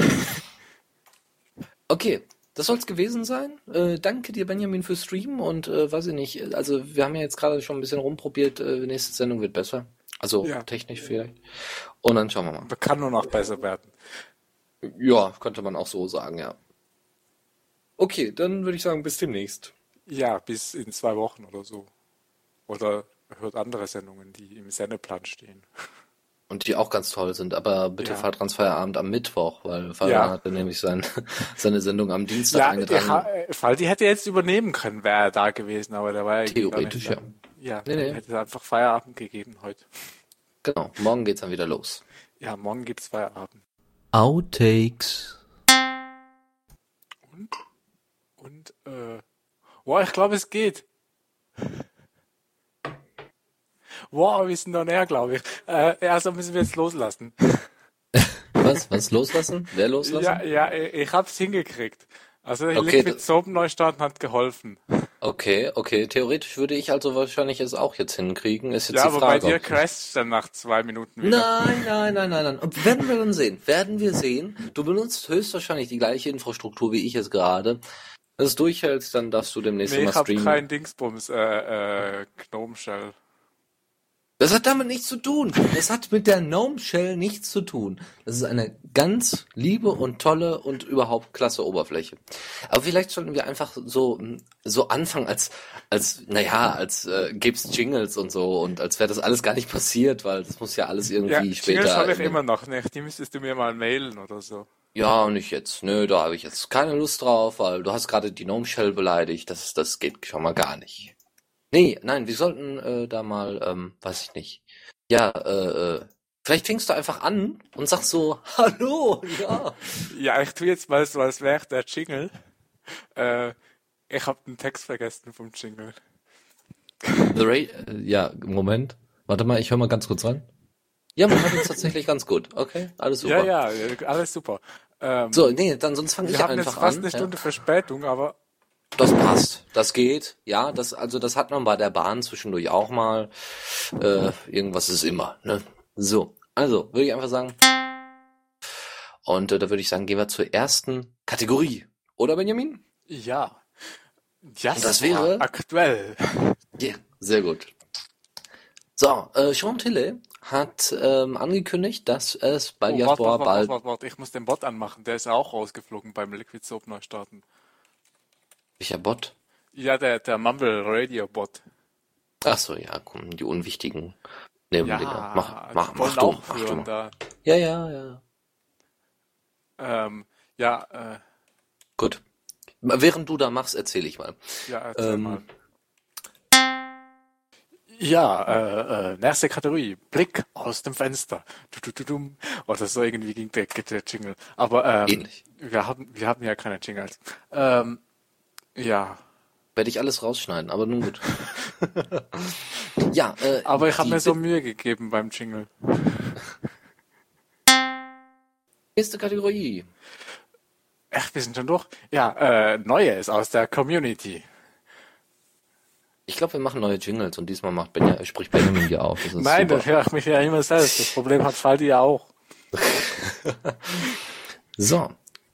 Okay, das soll's gewesen sein. Äh, danke dir, Benjamin, fürs Streamen und äh, weiß ich nicht, also wir haben ja jetzt gerade schon ein bisschen rumprobiert, äh, nächste Sendung wird besser. Also Ja. technisch vielleicht. Und dann schauen wir mal. kann nur noch besser werden. Ja, könnte man auch so sagen, ja. Okay, dann würde ich sagen, bis demnächst. Ja, bis in zwei Wochen oder so. Oder hört andere Sendungen, die im Sendeplan stehen. Und die auch ganz toll sind, aber bitte Ja. fahrt ans Feierabend am Mittwoch, weil Fabian Ja. hatte nämlich sein, seine Sendung am Dienstag Ja, eingetragen. ha- äh, Faldi hätte jetzt übernehmen können, wäre er da gewesen, aber der war ja irgendwie gar Theoretisch, nicht da. Ja, Nee, nee. hätte einfach Feierabend gegeben heute. Genau, morgen geht's dann wieder los. Ja, morgen gibt's Feierabend. Outtakes. Und? Und, äh, wow, ich glaube, es geht. Wow, wir sind da näher, glaube ich. Äh, also müssen wir jetzt loslassen. Was? Was? Loslassen? Wer loslassen? Ja, ja, ich, ich hab's hingekriegt. Also Okay, Liquid das- Soap Neustarten hat geholfen. Okay, okay. Theoretisch würde ich also wahrscheinlich es auch jetzt hinkriegen. Ist jetzt Ja, die aber bei Frage. dir ob- crasht dann nach zwei Minuten wieder. Nein, nein, nein, nein, nein. Und werden wir dann sehen. Werden wir sehen. Du benutzt höchstwahrscheinlich die gleiche Infrastruktur wie ich es gerade. Wenn du es durchhältst, dann darfst du demnächst Nee, mal ich hab streamen. keinen Dingsbums, äh, äh, Gnome Shell. Das hat damit nichts zu tun. Das hat mit der Gnome Shell nichts zu tun. Das ist eine ganz liebe und tolle und überhaupt klasse Oberfläche. Aber vielleicht sollten wir einfach so so anfangen, als als naja, als äh, gäb's Jingles und so und als wäre das alles gar nicht passiert, weil das muss ja alles irgendwie Ja, später. Jingles habe ich immer noch nicht. Die müsstest du mir mal mailen oder so. Ja, nicht jetzt. Nö, da habe ich jetzt keine Lust drauf, weil du hast gerade die Gnome Shell beleidigt. Das das geht schon mal gar nicht. Nee, nein, wir sollten äh, da mal, ähm, weiß ich nicht. Ja, äh, äh, vielleicht fängst du einfach an und sagst so, hallo, ja. Ja, ich tue jetzt mal so, als wäre der Jingle. Äh, ich habe den Text vergessen vom Jingle. The Ra äh, ja, Moment. Warte mal, ich höre mal ganz kurz rein. Ja, man hört uns tatsächlich ganz gut. Okay, alles super. Ja, ja, alles super. Ähm, So, nee, dann sonst fange ich wir haben einfach jetzt fast an. eine Ja. Stunde Verspätung, aber Das passt, das geht. Ja, das also das hat man bei der Bahn zwischendurch auch mal. Äh, irgendwas ist immer. Ne? So, also würde ich einfach sagen. Und äh, da würde ich sagen, gehen wir zur ersten Kategorie. Oder Benjamin? ja. Ja, Und das wäre- aktuell. Ja, sehr gut. So, äh, Sean Tille hat ähm, angekündigt, dass es bei Oh, warte, Diaspora warte, warte, bald... warte, warte, ich muss den Bot anmachen. Der ist ja auch rausgeflogen beim Liquid Soap Neustarten. Welcher Bot? Ja, der, der Mumble Radio Bot. Ach so, ja, komm, die unwichtigen Nebendinger. Ja, Mach, mach, die mach wollen du, auch mach du führen mal. da. Ja, ja, ja. Ähm, ja, äh, Gut. Während du da machst, erzähle ich mal. ja, erzähl Ähm, mal. Ja, äh, äh, nächste Kategorie. Blick aus dem Fenster. Du, du, du, dum. Oder so irgendwie ging der, geht der Jingle. Aber ähm, Ähnlich. wir haben, wir haben ja keine Jingles. Ähm, ja, Werde ich alles rausschneiden, aber nun gut. Ja, äh, aber ich habe die mir so Mühe gegeben beim Jingle. nächste Kategorie. Echt, wir sind schon durch? Ja, äh, Neues aus der Community. Ich glaube, wir machen neue Jingles und diesmal macht Benja, spricht Benjamin die auf. Das ist Nein, super. das höre ich mich ja immer selbst. Das Problem hat Faldi ja auch. So.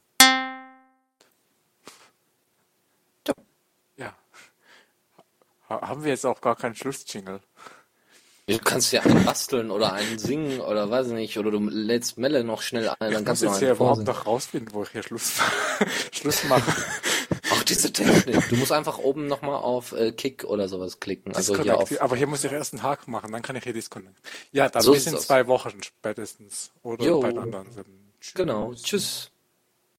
Ja. Ha haben wir jetzt auch gar keinen Schlussjingle? Du kannst ja einen basteln oder einen singen oder weiß ich nicht, oder du lädst Melle noch schnell ein, Ich dann muss kannst du noch jetzt hier einen überhaupt vorsingen. noch rausfinden, wo ich hier Schluss, Schluss mache. Ach, diese Technik. Du musst einfach oben nochmal auf äh, Kick oder sowas klicken. Also hier auf. Aber hier muss ich erst einen Haken machen, dann kann ich hier disconnecten. Ja, dann So bis ist in das. zwei Wochen spätestens. Oder Jo. bei den anderen. Tschüss. Genau. Tschüss.